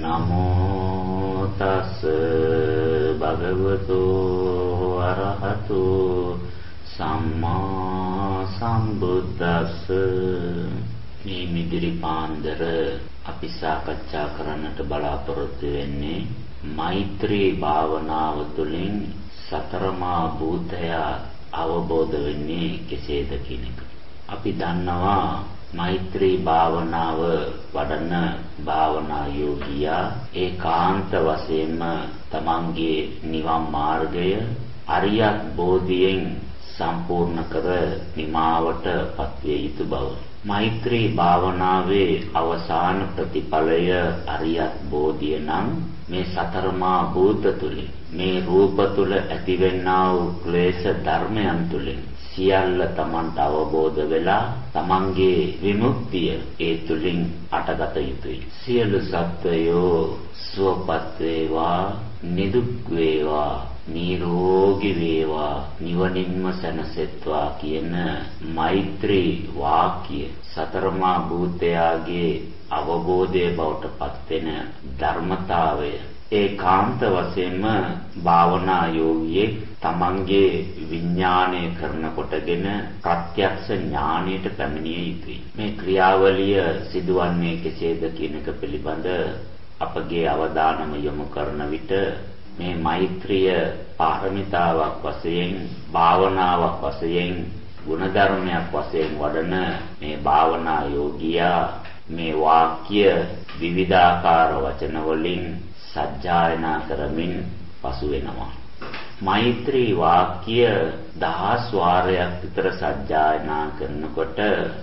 නමෝ තස් භගවතු අරහතු සම්මා සම්බුද්දස්ස. මේ මිදිරි පාන්දර අපි සාකච්ඡා කරන්නට බලාපොරොත්තු වෙන්නේ මෛත්‍රී භාවනාව තුළින් සතරමා භූතය අවබෝධ වෙන්නේ කෙසේද කියන එක. අපි දන්නවා මෛත්‍රී භාවනාව වඩන භාවනා යෝගියා ඒකාන්ත වශයෙන්ම තමන්ගේ නිවන් මාර්ගය අරියත් බෝධියෙන් සම්පූර්ණ කර නිමාවට පත්විය යුතු බව. මෛත්‍රී භාවනාවේ අවසාන ප්‍රතිඵලය අරියත් බෝධිය නම් මේ සතරමා භූත තුලින් මේ රූප තුල ඇතිවෙනා වූ ක්ලේශ ධර්මයන් තුලින් සියල්ල තමන්ට අවබෝධ වෙලා තමන්ගේ විමුක්තිය ඒ තුලින් අටගත යුතුයි. සියලු සත්වයෝ සුවපත් වේවා, නිදුක් වේවා, නිරෝගී වේවා, නිවනින්ම සැනසෙත්වා කියන මෛත්‍රී වාක්‍ය සතරමා භූතයාගේ අවබෝධය බවට පත්වෙන ධර්මතාවය ඒකාන්ත වශයෙන්ම භාවනා යෝගියෙක් තමන්ගේ විඥාණය කරනකොටගෙන ප්‍රත්‍යක්ෂ ඥාණයට පැමිණිය යුතුයි. මේ ක්‍රියාවලිය සිදුවන්නේ කෙසේද කියන එක පිළිබඳ අපගේ අවධානම යොමු කරන විට මේ මෛත්‍රිය පාරමිතාවක් වශයෙන්, භාවනාවක් වශයෙන්, ගුණධර්මයක් වශයෙන් වඩන මේ භාවනා යෝගියා මේ වාක්‍ය විවිධාකාර වචන වලින් සජ්ජායනා කරමින් පසු වෙනවා. මෛත්‍රී වාක්‍ය 10 වාරයක් විතර සජ්ජායනා කරනකොට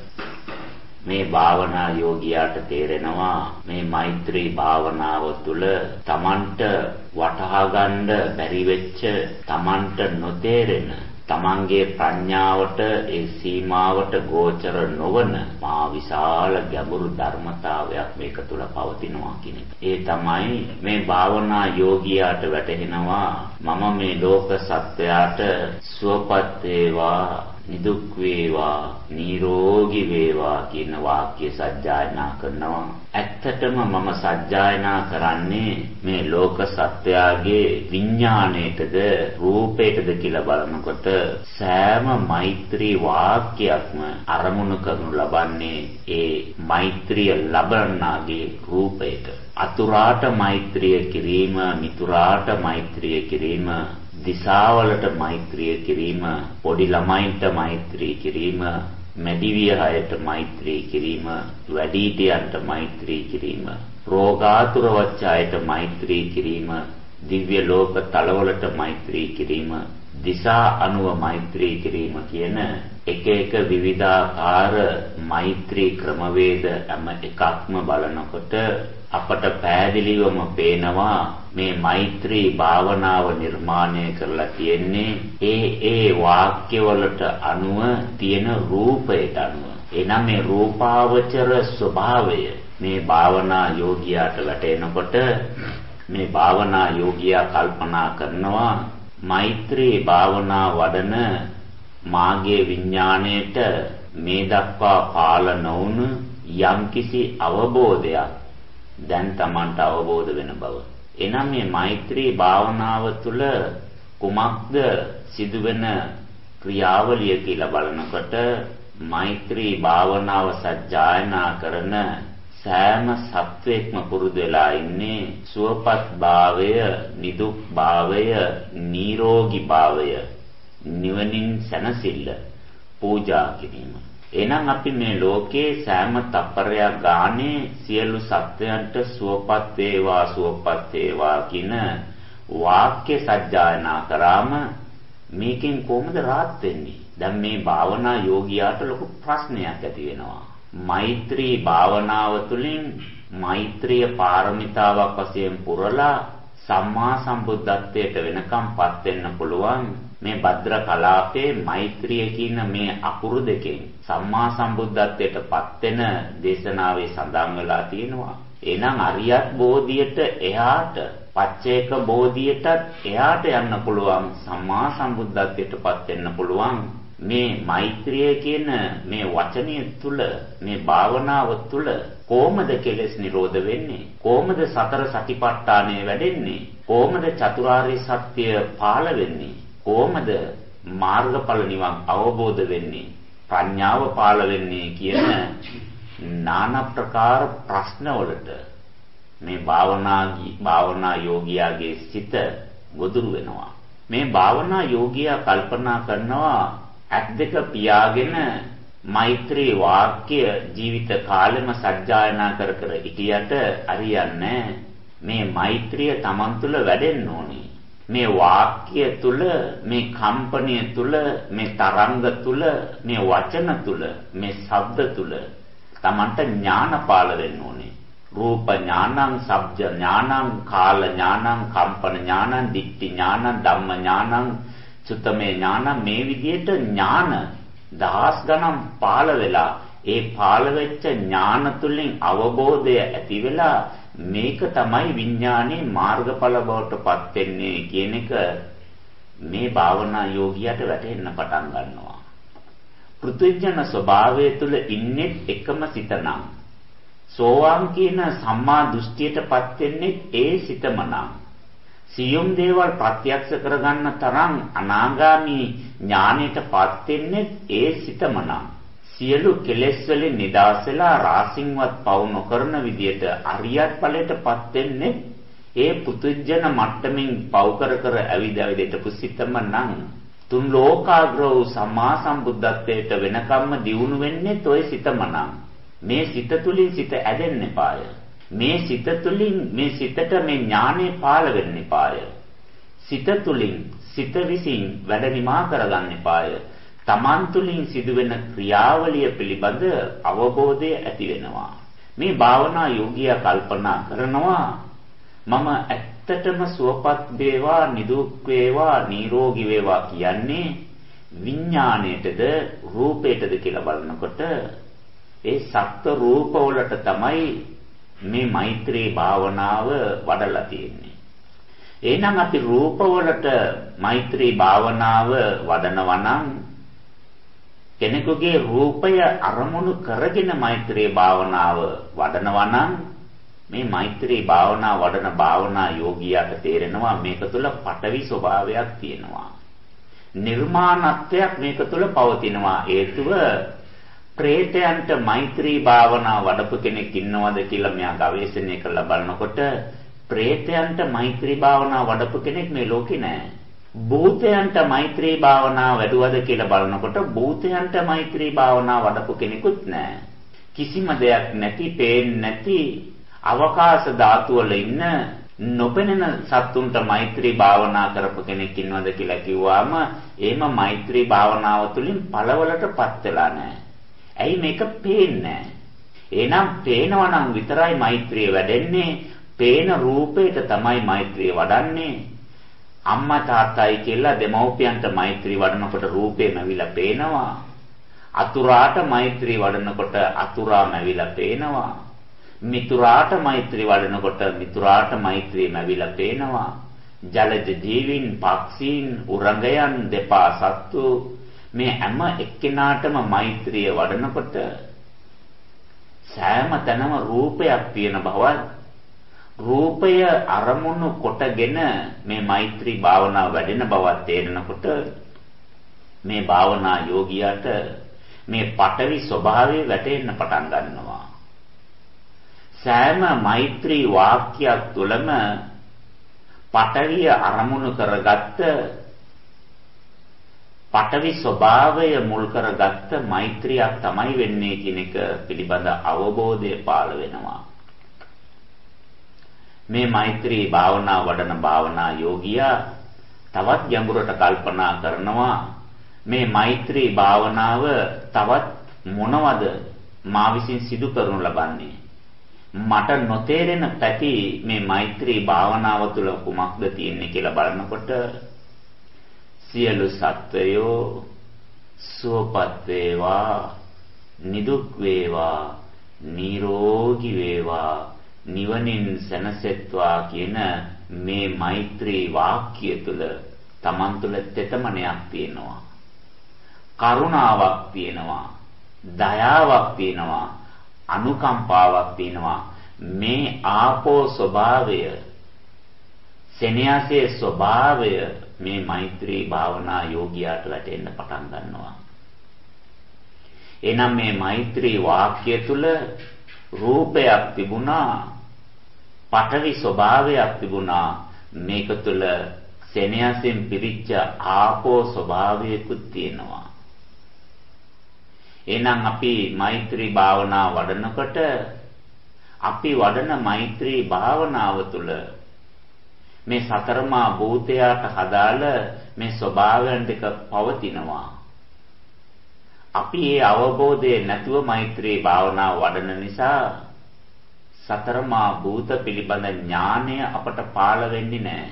මේ භාවනා යෝගියාට තේරෙනවා මේ මෛත්‍රී භාවනාව තුළ තමන්ට වටහා ගන්න බැරි වෙච්ච, තමන්ට නොතේරෙන, තමන්ගේ ප්‍රඥාවට ඒ සීමාවට ගෝචර නොවන මා විශාල ගැඹුරු ධර්මතාවයක් මේක තුළ පවතිනවා කියන එක. ඒ තමයි මේ භාවනා යෝගියාට වැටහෙනවා මම මේ ලෝක සත්වයාට සුවපත් වේවා, නිදුක් වේවා, නිරෝගී වේවා කියන වාක්‍ය සජ්ජායනා කරනවා. ඇත්තටම මම සජ්ජායනා කරන්නේ මේ ලෝක සත්වයාගේ විඥාණයටද රූපයටද කියලා බලනකොට සෑම මෛත්‍රී වාක්‍යයක්ම අරමුණු කරනු ලබන්නේ ඒ මෛත්‍රිය ලබන්නාගේ රූපයට. අතුරාට මෛත්‍රිය කිරීම, මිතුරාට මෛත්‍රිය කිරීම, දිසාවලට මෛත්‍රිය කිරීම, පොඩි ළමයින්ට මෛත්‍රී කිරීම, මැදිවිය අයට මෛත්‍රී කිරීම, වැඩිහිටියන්ට මෛත්‍රී කිරීම, රෝගාතුර වච්ච අයට මෛත්‍රී කිරීම, දිව්‍ය ලෝක තලවලට මෛත්‍රී කිරීම, දිසා අනුව මෛත්‍රී කිරීම කියන එක එක විවිධාකාර මෛත්‍රී ක්‍රමවේද හැම එකක්ම බලනකොට අපට පැහැදිලිවම පේනවා මේ මෛත්‍රී භාවනාව නිර්මාණය කරලා තියෙන්නේ ඒ වාක්‍යවලට අනුව තියෙන රූපයට අනුව. එනම් මේ රූපාවචර ස්වභාවය මේ භාවනා යෝගියාට වැටෙනකොට මේ භාවනා යෝගියා කල්පනා කරනවා මෛත්‍රී භාවනා වඩන මාගේ විඥාණයට මේ දක්වා පාල නොවුණු යම්කිසි අවබෝධයක් දැන් Tamanට අවබෝධ වෙන බව. එනම් මේ මෛත්‍රී භාවනාව තුළ කුමක්ද සිදුවෙන ක්‍රියාවලිය කියලා බලනකොට මෛත්‍රී භාවනාව සජ්ජායනා කරන සෑම සත්වෙක්ම පුරුදු වෙලා ඉන්නේ සුවපත් භාවය, නිදුක් භාවය, නිරෝගී භාවය, නිවනින් සැනසෙල්ල පූජා කිරීම. එහෙනම් අපි මේ ලෝකේ සෑම තප්පරයක් ගානේ සියලු සත්වයන්ට සුවපත් වේවා, සුවපත් වේවා කියන වාක්‍ය සජ්ජායනා කරාම මේකෙන් කොහොමද rahat වෙන්නේ? දැන් මේ භාවනා යෝගියාට ලොකු ප්‍රශ්නයක් ඇති වෙනවා. මෛත්‍රී භාවනාව තුළින් මෛත්‍රිය පාරමිතාවක් වශයෙන් පුරලා සම්මා සම්බුද්ධත්වයට වෙනකම්පත් වෙන්න පුළුවන්. මේ භද්‍ර කලාපේ මෛත්‍රිය කියන මේ අකුරු දෙකෙන් සම්මා සම්බුද්ධත්වයටපත් වෙන දේශනාවේ සඳහන් වෙලා තියෙනවා. එහෙනම් අරියත් බෝධියට එහාට, පච්චේක බෝධියටත් එහාට යන්න පුළුවන්, සම්මා සම්බුද්ධත්වයටපත් වෙන්න පුළුවන් මේ මෛත්‍රිය කියන මේ වචනය තුල මේ භාවනාව තුල කොහොමද කෙලෙස් නිරෝධ වෙන්නේ? කොහොමද සතර සතිපට්ඨානය වැඩෙන්නේ? කොහොමද චතුරාර්ය සත්‍ය පාළ වෙන්නේ? කොහොමද මාර්ගඵල නිවන් අවබෝධ වෙන්නේ? ප්‍රඥාව පාළ වෙන්නේ කියන নানা ප්‍රකාර ප්‍රශ්නවලට මේ භාවනා යෝගියාගේ සිත ගොදුරු වෙනවා. මේ භාවනා යෝගියා කල්පනා කරනවා ඇත් දෙක පියාගෙන මෛත්‍රී වාක්‍ය ජීවිත කාලෙම සජ්ජායනා කර කර හිටියට හරියන්නේ මේ මෛත්‍රිය Taman තුල වැඩෙන්න ඕනේ. මේ වාක්‍ය තුල, මේ කම්පණය තුල, මේ තරංග තුල, මේ වචන තුල, මේ ශබ්ද තුල Tamanට ඥාන පාල වෙන්න ඕනේ. රූප ඥානං, ශබ්ද ඥානං, කාල ඥානං, කම්පන ඥානං, දිට්ඨි ඥානං, ධම්ම ඥානං, සුතමේ ඥාන, මේ විදිහට ඥාන දහස් ගණන් පාළ වෙලා ඒ පාළ වෙච්ච ඥාන තුලින් අවබෝධය ඇති වෙලා මේක තමයි විඥානයේ මාර්ගඵල බවට පත් වෙන්නේ කියන එක මේ භාවනා යෝගියාට වැටහෙන්න පටන් ගන්නවා. පෘථුජන ස්වභාවය තුල ඉන්නේ එකම සිතනම් සෝවාන් කියන සම්මා දෘෂ්ටියටපත් වෙන්නේ ඒ සිතමනම් සියුම් දේවල් ප්‍රත්‍යක්ෂ කරගන්න තරම් අනාගාමී ඥානයටපත් වෙන්නේ ඒ සිතමනම් සියලු කෙලෙස් වලින් නිදහස් වෙලා රාසින්වත් පවු නොකරන විදියට අරියත් ඵලයටපත් වෙන්නේ ඒ පුදුජන මට්ටමින් පවු කර කර ඇවිදවිදට පුසිතමනම් තුන් ලෝකාග්‍ර වූ සම්මා සම්බුද්ධත්වයට වෙනකම්ම දියුණු වෙන්නේ toy සිතමනම් මේ සිත තුලින් සිත ඇදෙන්න එපාය. මේ සිත තුලින් මේ සිතට මේ ඥානෙ පාළ වෙන්න එපාය. සිත තුලින් සිත විසින් වැඩ නිමා කරගන්න එපාය. තමන් තුලින් සිදුවෙන ක්‍රියාවලිය පිළිබඳ අවබෝධය ඇති වෙනවා. මේ භාවනා යෝගියා කල්පනා කරනවා මම ඇත්තටම සුවපත් වේවා, නිදුක් වේවා, නිරෝගී වේවා කියන්නේ විඥාණයටද රූපයටද කියලා බලනකොට ඒ සත්ත්ව රූප වලට තමයි මේ මෛත්‍රී භාවනාව වඩලා තියෙන්නේ. එහෙනම් අපි රූප වලට මෛත්‍රී භාවනාව වඩනවා නම් කෙනෙකුගේ රූපය අරමුණු කරගෙන මෛත්‍රී භාවනාව වඩනවා නම් මේ මෛත්‍රී භාවනා වඩන භාවනා යෝගියාට තේරෙනවා මේක තුළ පටවි ස්වභාවයක් තියෙනවා. නිර්මාණත්වයක් මේක තුළ පවතිනවා. හේතුව ප්‍රේතයන්ට මෛත්‍රී භාවනා වඩපු කෙනෙක් ඉන්නවද කියලා මෙයා ගවේෂණය කරලා බලනකොට ප්‍රේතයන්ට මෛත්‍රී භාවනා වඩපු කෙනෙක් මේ ලෝකේ නැහැ. භූතයන්ට මෛත්‍රී භාවනා වැඩුවද කියලා බලනකොට භූතයන්ට මෛත්‍රී භාවනා වඩපු කෙනෙකුත් නැහැ. කිසිම දෙයක් නැති, පේන්නේ නැති අවකාශ ධාතු වල ඉන්න නොපෙනෙන සත්තුන්ට මෛත්‍රී භාවනා කරපු කෙනෙක් ඉන්නවද කියලා කිව්වම එහෙම මෛත්‍රී භාවනාව තුළින් ඵලවලටපත් වෙලා නැහැ. ඇයි මේක පේන්නේ? එහෙනම් පේනවා නම් විතරයි මෛත්‍රිය වැඩෙන්නේ. පේන රූපයට තමයි මෛත්‍රිය වඩන්නේ. අම්මා තාත්තයි කියලා දෙමව්පියන්ට මෛත්‍රී වඩනකොට රූපේ නැවිලා පේනවා. අතුරාට මෛත්‍රී වඩනකොට අතුරා නැවිලා පේනවා. මිතුරාට මෛත්‍රී වඩනකොට මිතුරාට මෛත්‍රී නැවිලා පේනවා. ජලජ ජීවීන්, පක්ෂීන්, උරගයන්, දෙපා සත්තු මේ හැම එක්කෙනාටම මෛත්‍රිය වඩනකොට සෑම තැනම රූපයක් තියෙන බවත් රූපය අරමුණු කොටගෙන මේ මෛත්‍රී භාවනාව වැඩෙන බවත් තේරෙනකොට මේ භාවනා යෝගියාට මේ පටවි ස්වභාවය වැටෙන්න පටන් ගන්නවා. සෑම මෛත්‍රී වාක්‍යයක් තුළම පටවිය අරමුණු කරගත්ත පටවි ස්වභාවය මුල් කරගත්ත මෛත්‍රියක් තමයි වෙන්නේ කියන එක පිළිබඳ අවබෝධය පාළ වෙනවා. මේ මෛත්‍රී භාවනා වඩන භාවනා යෝගියා තවත් ගැඹුරට කල්පනා කරනවා මේ මෛත්‍රී භාවනාව තවත් මොනවද මා විසින් සිදු කරනු ලබන්නේ? මට නොතේරෙන පැති මේ මෛත්‍රී භාවනාව තුළ කුමක්ද තියෙන්නේ කියලා බලනකොට සියලු සත්වයෝ සුවපත් වේවා, නිදුක් වේවා, නිරෝගී වේවා, නිවනින් සැනසෙත්වා කියන මේ මෛත්‍රී වාක්‍ය තුළ Taman තුළ තෙතමනයක් තියෙනවා. කරුණාවක් තියෙනවා, දයාවක් තියෙනවා, අනුකම්පාවක් තියෙනවා. මේ ආපෝ ස්වභාවය, සෙනෙහසේ ස්වභාවය මේ මෛත්‍රී භාවනා යෝගියාට වැටෙන්න පටන් ගන්නවා. එනම් මේ මෛත්‍රී වාක්‍ය තුල රූපයක් තිබුණා, පඨවි ස්වභාවයක් තිබුණා. මේක තුල සෙනෙහසෙන් පිරිච්ච ආපෝ ස්වභාවයකුත් තියෙනවා. එහෙනම් අපි මෛත්‍රී භාවනා වඩනකොට අපි වඩන මෛත්‍රී භාවනාව තුළ මේ සතරමා භූතයාට හදාළ මේ ස්වභාවයන් දෙක පවතිනවා. අපි ඒ අවබෝධය නැතුව මෛත්‍රී භාවනාව වඩන නිසා සතරමා භූත පිළිබඳ ඥානය අපට පාළ වෙන්නේ නැහැ.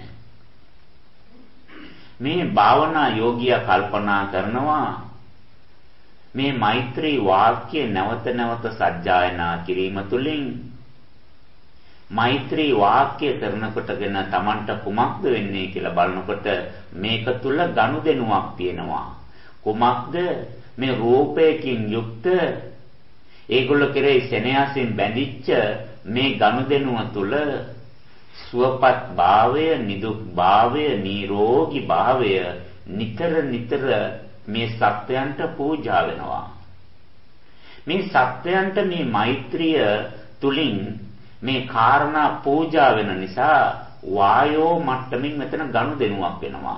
මේ භාවනා යෝගියා කල්පනා කරනවා මේ මෛත්‍රී වාක්‍ය නැවත නැවත සජ්ජායනා කිරීම තුළින් මෛත්‍රී වාක්‍ය කරනකොටගෙන Tamanට කුමක්ද වෙන්නේ කියලා බලනකොට මේක තුල ගනුදෙනුවක් තියෙනවා. කුමක්ද? මේ රූපයකින් යුක්ත ඒගොල්ල කෙරෙහි සෙනෙහසින් බැඳිච්ච මේ ගනුදෙනුව තුල සුවපත් භාවය, නිදුක් භාවය, නිරෝගී භාවය නිතර නිතර මේ සත්‍යයන්ට පූජා වෙනවා. මේ සත්‍යයන්ට මේ මෛත්‍රිය තුලින් මේ කාරණා පූජා වෙන නිසා වායෝ මට්ටමින් මෙතන ගනුදෙනුවක් වෙනවා.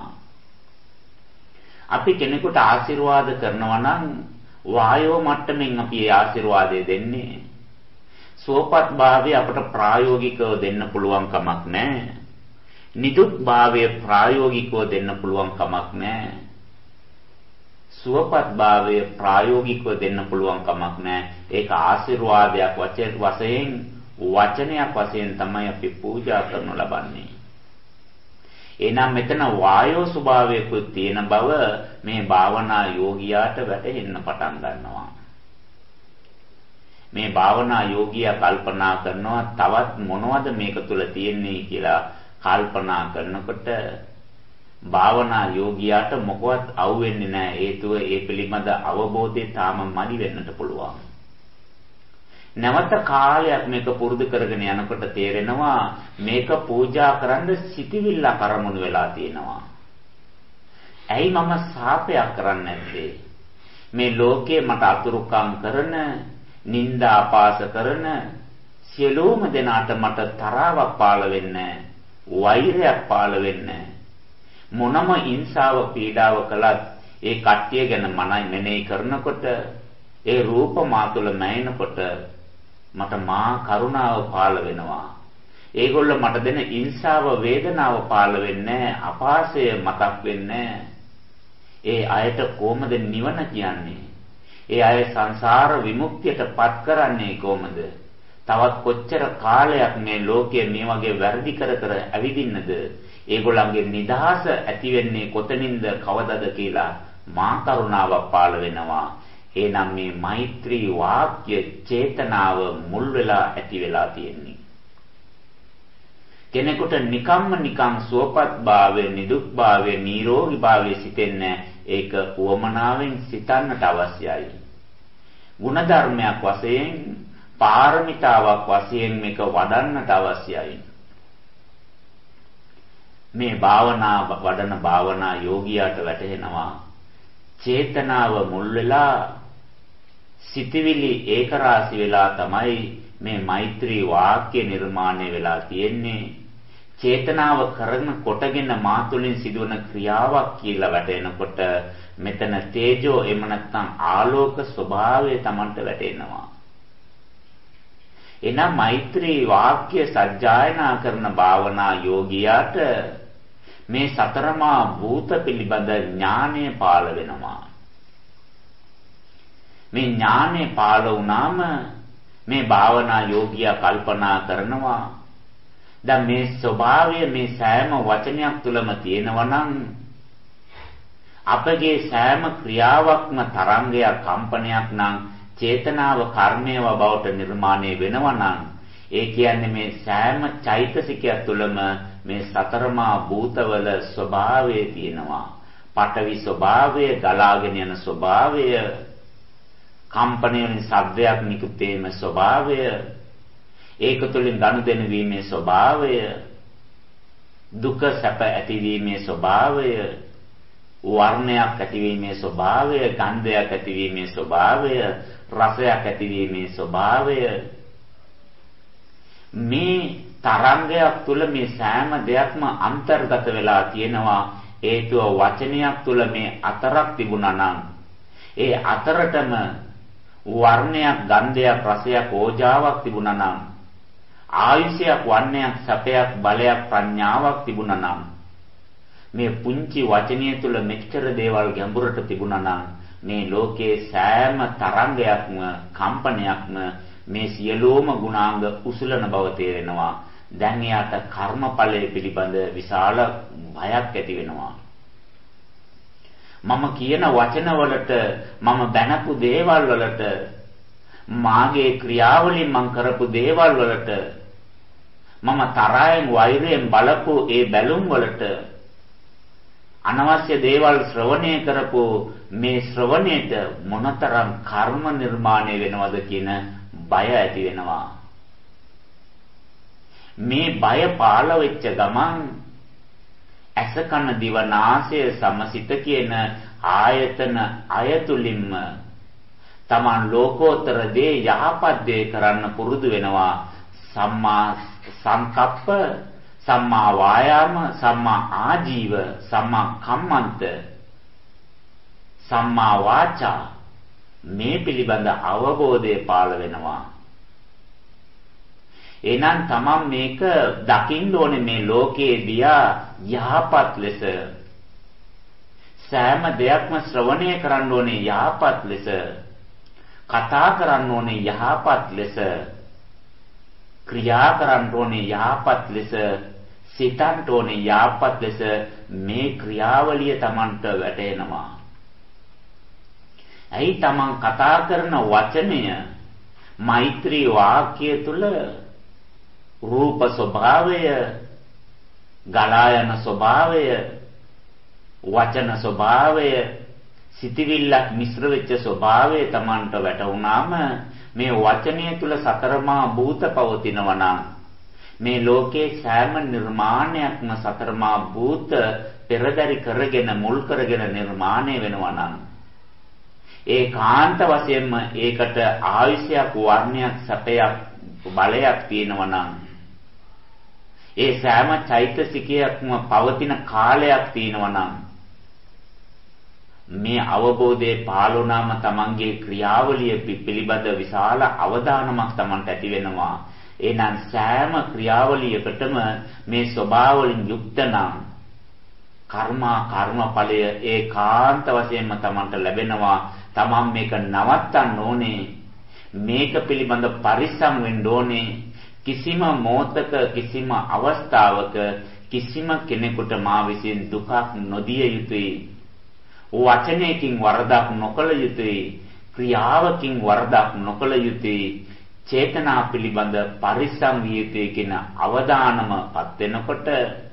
අපි කෙනෙකුට ආශිර්වාද කරනවා නම් වායෝ මට්ටමින් අපි ඒ ආශිර්වාදය දෙන්නේ. සුවපත් භාවය අපට ප්‍රායෝගිකව දෙන්න පුළුවන් කමක් නැහැ. නිදුක් භාවය ප්‍රායෝගිකව දෙන්න පුළුවන් කමක් නැහැ. සුවපත් භාවය ප්‍රායෝගිකව දෙන්න පුළුවන් කමක් නැහැ. ඒක ආශිර්වාදයක් වශයෙන් වචනයක් වශයෙන් තමයි අපි පූජා කරනු ලබන්නේ. එහෙනම් මෙතන වායෝ ස්වභාවයකුත් තියෙන බව මේ භාවනා යෝගියාට වැටහෙන්න පටන් ගන්නවා. මේ භාවනා යෝගියා කල්පනා කරනවා තවත් මොනවද මේක තුල තියෙන්නේ කියලා කල්පනා කරනකොට භාවනා යෝගියාට මොකවත් අවුෙන්නේ නැහැ. හේතුව ඒ පිළිබඳ අවබෝධය තාම මදි වෙන්නට පුළුවන්. නැවත කාලයක් මේක පුරුදු කරගෙන යනකොට තේරෙනවා මේක පූජා කරන්න සිටිවිල්ල කරමුණු වෙලා තියෙනවා. ඇයි මම සාපයක් කරන්නේ නැත්තේ? මේ ලෝකේ මට අතුරුකම් කරන, නිന്ദා අපාස කරන සියලුම දෙනාට මට තරාවක් පාළ වෙන්නේ, වෛරයක් පාළ වෙන්නේ. මොනම හිංසාව පීඩාව කළත් ඒ කට්ටිය ගැන මනයි මෙනෙහි කරනකොට ඒ රූප මා තුළ මැයෙනකොට මට මා කරුණාව පාළ වෙනවා. ඒගොල්ල මට දෙන හිංසාව වේදනාව පාළ වෙන්නේ, අපාසය මතක් වෙන්නේ. ඒ අයට කොහොමද නිවන කියන්නේ? ඒ අය සංසාර විමුක්තියට පත් කරන්නේ කොහොමද? තවත් කොච්චර කාලයක් මේ ලෝකයේ මේ වගේ වැරදි කර ඇවිදින්නද? ඒගොල්ලන්ගේ නිදහස ඇති වෙන්නේ කොතනින්ද කවදද කියලා මා කරුණාවක් පාළ වෙනවා. එහෙනම් මේ මෛත්‍රී වාක්‍ය චේතනාව මුල් වෙලා ඇති වෙලා තියෙන්නේ. කෙනෙකුට නිකම් සුවපත් භාවය, නිදුක් භාවය, නිරෝගී භාවය සිතෙන්නේ ඒක උවමනාවෙන් සිතන්නට අවශ්‍යයි. ගුණධර්මයක් වශයෙන්, පාරමිතාවක් වශයෙන් මේක වඩන්නට අවශ්‍යයි. මේ භාවනා වඩන භාවනා යෝගියාට වැටහෙනවා චේතනාව මුල් වෙලා සිතවිලි ඒකරාශි වෙලා තමයි මේ මෛත්‍රී වාක්‍ය නිර්මාණය වෙලා තියෙන්නේ. චේතනාව කරන කොටගෙන මා තුළින් සිදුවන ක්‍රියාවක් කියලා වැටෙනකොට මෙතන තේජෝ එම නැත්නම් ආලෝක ස්වභාවය Tamanට වැටෙනවා. එනම් මෛත්‍රී වාක්‍ය සජ්ජායනා කරන භාවනා යෝගියාට මේ සතරමා භූත පිළිබඳ ඥානය පාළ වෙනවා. මේ ඥානය පාළ වුණාම මේ භාවනා යෝගියා කල්පනා කරනවා දැන් මේ ස්වභාවය මේ සෑම වචනයක් තුළම තියෙනවා නම් අපගේ සෑම ක්‍රියාවක්ම තරංගයක් කම්පනයක් නම් චේතනාව කර්මයව බවට නිර්මාණය වෙනවා නම් ඒ කියන්නේ මේ සෑම චෛතසිකයක් තුළම මේ සතරමා භූතවල ස්වභාවය තියෙනවා. පඨවි ස්වභාවය, ගලාගෙන යන ස්වභාවය, කම්පණය වෙන ශබ්දයක් නිකුත් වීම ස්වභාවය, ඒක තුළින් ගනුදෙනු වීමේ ස්වභාවය, දුක සැප ඇතිවීමේ ස්වභාවය, වර්ණයක් ඇතිවීමේ ස්වභාවය, ගන්ධයක් ඇතිවීමේ ස්වභාවය, රසයක් ඇතිවීමේ ස්වභාවය, මේ තරංගයක් තුළ මේ සෑම දෙයක්ම අන්තර්ගත වෙලා තියෙනවා. හේතුව වචනයක් තුළ මේ අතරක් තිබුණා නම් ඒ අතරටම වර්ණයක්, ගන්ධයක්, රසයක්, ඕජාවක් තිබුණා නම්, ආයුෂයක්, වර්ණයක්, සැපයක්, බලයක්, ප්‍රඥාවක් තිබුණා නම්, මේ පුංචි වචනය තුළ මෙච්චර දේවල් ගැඹුරට තිබුණා නම් මේ ලෝකයේ සෑම තරංගයක්ම, කම්පනයක්ම මේ සියලුම ගුණාංග උසුලන බව තේරෙනවා. දැන් එයාට කර්මඵලයේ පිළිබඳ විශාල භයක් ඇති වෙනවා. මම කියන වචන වලට, මම බැනපු දේවල් වලට, මාගේ ක්‍රියාවලින් මම කරපු දේවල් වලට, මම තරහෙන් වෛරයෙන් බලපු ඒ බැලුම් වලට, අනවශ්‍ය දේවල් ශ්‍රවණය කරපු මේ ශ්‍රවණයට මොනතරම් කර්ම නිර්මාණය වෙනවද කියන බය ඇති වෙනවා. මේ බය පාළ වෙච්ච ගමන් ඇස කන දිව නාසය සමසිත කියන ආයතන අයතුලින්ම තමන් ලෝකෝත්තර දේ යහපත් දේ කරන්න පුරුදු වෙනවා. සම්මා සංකප්ප, සම්මා වායාම, සම්මා ආජීව, සම්මා කම්මන්ත, සම්මා වාචා, මේ පිළිබඳ අවබෝධය පාළ වෙනවා. එහෙනම් තමන් මේක දකින්න ඕනේ මේ ලෝකයේ දියා යහපත් ලෙස. සෑම දෙයක්ම ශ්‍රවණය කරන්න ඕනේ යහපත් ලෙස. කතා කරන්න ඕනේ යහපත් ලෙස. ක්‍රියා කරන්න ඕනේ යහපත් ලෙස. සිතන්න ඕනේ යහපත් ලෙස. මේ ක්‍රියාවලිය තමන්ට වැටෙනවා. ඇයි තමන් කතා කරන වචනය මෛත්‍රී වාක්‍ය තුල රූප ස්වභාවය, ගලා යන ස්වභාවය, වචන ස්වභාවය, සිතවිල්ලක් මිශ්‍ර වෙච්ච ස්වභාවය තමන්ට වැටුණාම මේ වචනය තුල සතරමා භූත පවතිනවා නම් මේ ලෝකේ සෑම නිර්මාණයක්ම සතරමා භූත පෙරදරි කරගෙන මුල් කරගෙන නිර්මාණය වෙනවා නම් ඒකාන්ත වශයෙන්ම ඒකට ආයුෂයක්, වර්ණයක්, සැපයක්, බලයක් තියෙනවා නම් ඒ සෑම චෛතසිකයක්ම පවතින කාලයක් තියෙනවා නම් මේ අවබෝධයේ පාලුණාම තමන්ගේ ක්‍රියාවලිය පිළිබඳ විශාල අවධානමක් තමන්ට ඇති වෙනවා. එහෙනම් සෑම ක්‍රියාවලියකටම මේ ස්වභාව වලින් යුක්ත නම් කර්මඵලය ඒකාන්ත වශයෙන්ම තමන්ට ලැබෙනවා. තමන් මේක නවත්තන්න ඕනේ. මේක පිළිබඳ පරිස්සම් වෙන්න ඕනේ. කිසිම මොහතක, කිසිම අවස්ථාවක කිසිම කෙනෙකුට මා විසින් දුකක් නොදිය යුතුයි. වචනයකින් වරදක් නොකළ යුතුයි. ක්‍රියාවකින් වරදක් නොකළ යුතුයි. චේතනා පිළිබඳ පරිස්සම් විය යුතුයි කියන අවධානමපත් වෙනකොට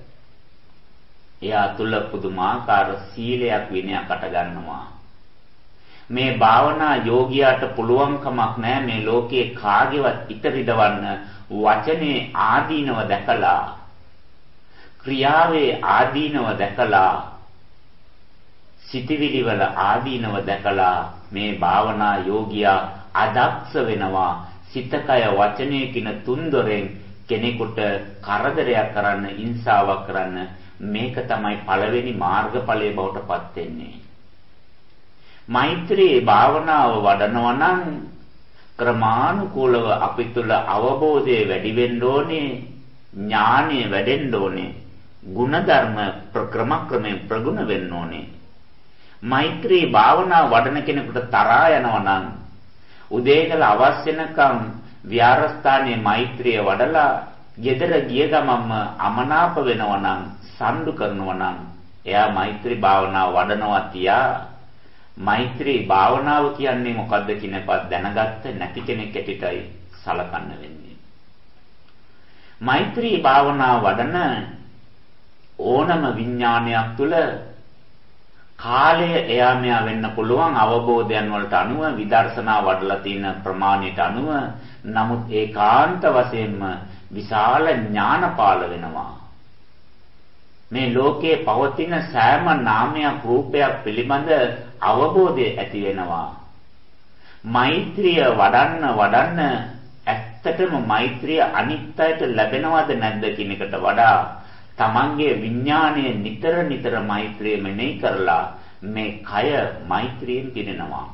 එයා තුල පුදුමාකාර සීලයක්, විනයක් අට ගන්නවා. මේ භාවනා යෝගියාට පුළුවන් කමක් නැහැ මේ ලෝකයේ කාගේවත් ඉතරිදවන්න. වචනේ ආදීනව දැකලා, ක්‍රියාවේ ආදීනව දැකලා, සිතවිලි වල ආදීනව දැකලා මේ භාවනා යෝගියා අදක්ෂ වෙනවා. සිතකය වචනය කියන තුන්දොරෙන් කෙනෙකුට කරදරයක් කරන්න, හිංසාවක් කරන්න. මේක තමයි පළවෙනි මාර්ගඵලයේ බවට පත් වෙන්නේ. මෛත්‍රී භාවනාව වඩනවා නම් ක්‍රමානුකූලව අපි තුල අවබෝධය වැඩි වෙන්න ඕනේ, ඥානය වැඩෙන්න ඕනේ, ಗುಣධර්ම ක්‍රමයෙන් ප්‍රගුණ වෙන්න ඕනේ. මෛත්‍රී භාවනාව වඩන කෙනෙකුට තරහා යනවා නම් උදේ ඉඳලා අවස් වෙනකම් විහාරස්ථානයේ මෛත්‍රිය වඩලා ගෙදර ගිය ගමන්ම අමනාප වෙනවා නම්, සම්ඩු කරනවා නම් එයා මෛත්‍රී භාවනාව වඩනවා තියා. මෛත්‍රී භාවනාව කියන්නේ මොකද්ද කියන එකත් දැනගත්ත නැති කෙනෙක් ඇටිටයි සලකන්න වෙන්නේ. මෛත්‍රී භාවනාව වඩන ඕනම විඥානයක් තුළ කාලය එයා මෙයා වෙන්න පුළුවන් අවබෝධයන් වලට අනුව විදර්ශනා වඩලා තියෙන ප්‍රමාණයට අනුව. නමුත් ඒකාන්ත වශයෙන්ම විශාල ඥානපාල වෙනවා. මේ ලෝකයේ පවතින සෑම නාමයක් රූපයක් පිළිබඳ අවබෝධය ඇති වෙනවා. මෛත්‍රිය වඩන්න ඇත්තටම මෛත්‍රිය අනිත්‍යයට ලැබෙනවද නැද්ද කියන එකට වඩා තමන්ගේ විඥාණය නිතර මෛත්‍රිය මෙනෙහි කරලා මේ කය මෛත්‍රියෙන් පිරෙනවා.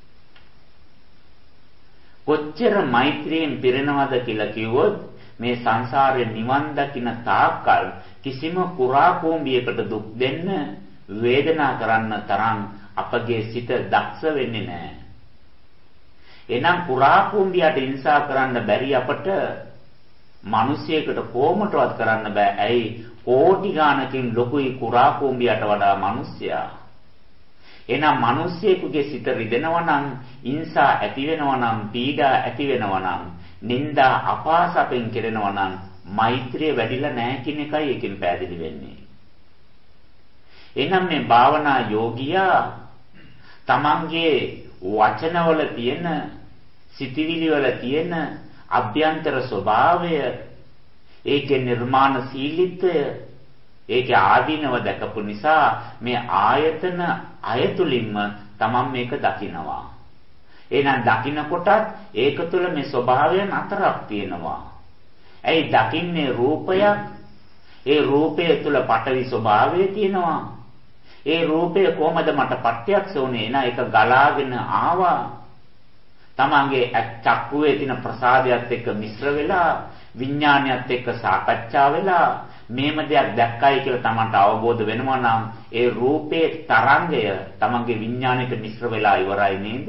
කොච්චර මෛත්‍රියෙන් පිරෙනවද කියලා කිව්වොත් මේ සංසාරේ නිවන් දකින්න තාක්කල් කිසිම කුරා කෝඹියකට දුක් දෙන්න වේදනා කරන්න තරම් අපගේ සිත දක්ෂ වෙන්නේ නැහැ. එනම් කුරා කෝඹියට හිංසා කරන්න බැරි අපට මිනිසෙකුට කොහොමදවත් කරන්න බෑ. ඇයි? කෝටි ගාණකින් ලොකුයි කුරා කෝඹියට වඩා මිනිසයා. එනම් මිනිසෙකුගේ සිත රිදෙනවා නම්, හිංසා ඇති වෙනවා නම්, පීඩා ඇති වෙනවා නම්, නිന്ദා අපාසපෙන් කෙරෙනවා නම් මෛත්‍රිය වැඩිලා නැහැ කියන එකයි එකෙන් පැහැදිලි වෙන්නේ. එනම් මේ භාවනා යෝගියා තමන්ගේ වචනවල තියෙන සිතිවිලි වල තියෙන අභ්‍යන්තර ස්වභාවය, ඒකේ නිර්මාණශීලීත්වය, ඒකේ ආදීනව දැකපු නිසා මේ ආයතන අයතුලින්ම තමන් මේක දකිනවා. එහෙනම් දකින්නකොටත් ඒක තුළ මේ ස්වභාවයන් හතරක් තියෙනවා. ඇයි දකින්නේ රූපයක්? ඒ රූපය තුළ පඨවි ස්වභාවය තියෙනවා. ඒ රූපය කොහමද මට ප්‍රත්‍යක්ෂ වුනේ? එන එක ගලාගෙන ආවා. තමන්ගේ චක්කුවේ තියෙන ප්‍රසාදයට එක්ක මිශ්‍ර වෙලා විඥානයත් එක්ක සාකච්ඡා වෙලා මේම දෙයක් දැක්කයි කියලා තමන්ට අවබෝධ වෙනවා නම් ඒ රූපේ තරංගය තමන්ගේ විඥාණයට මිශ්‍ර වෙලා ඉවරයි නේද?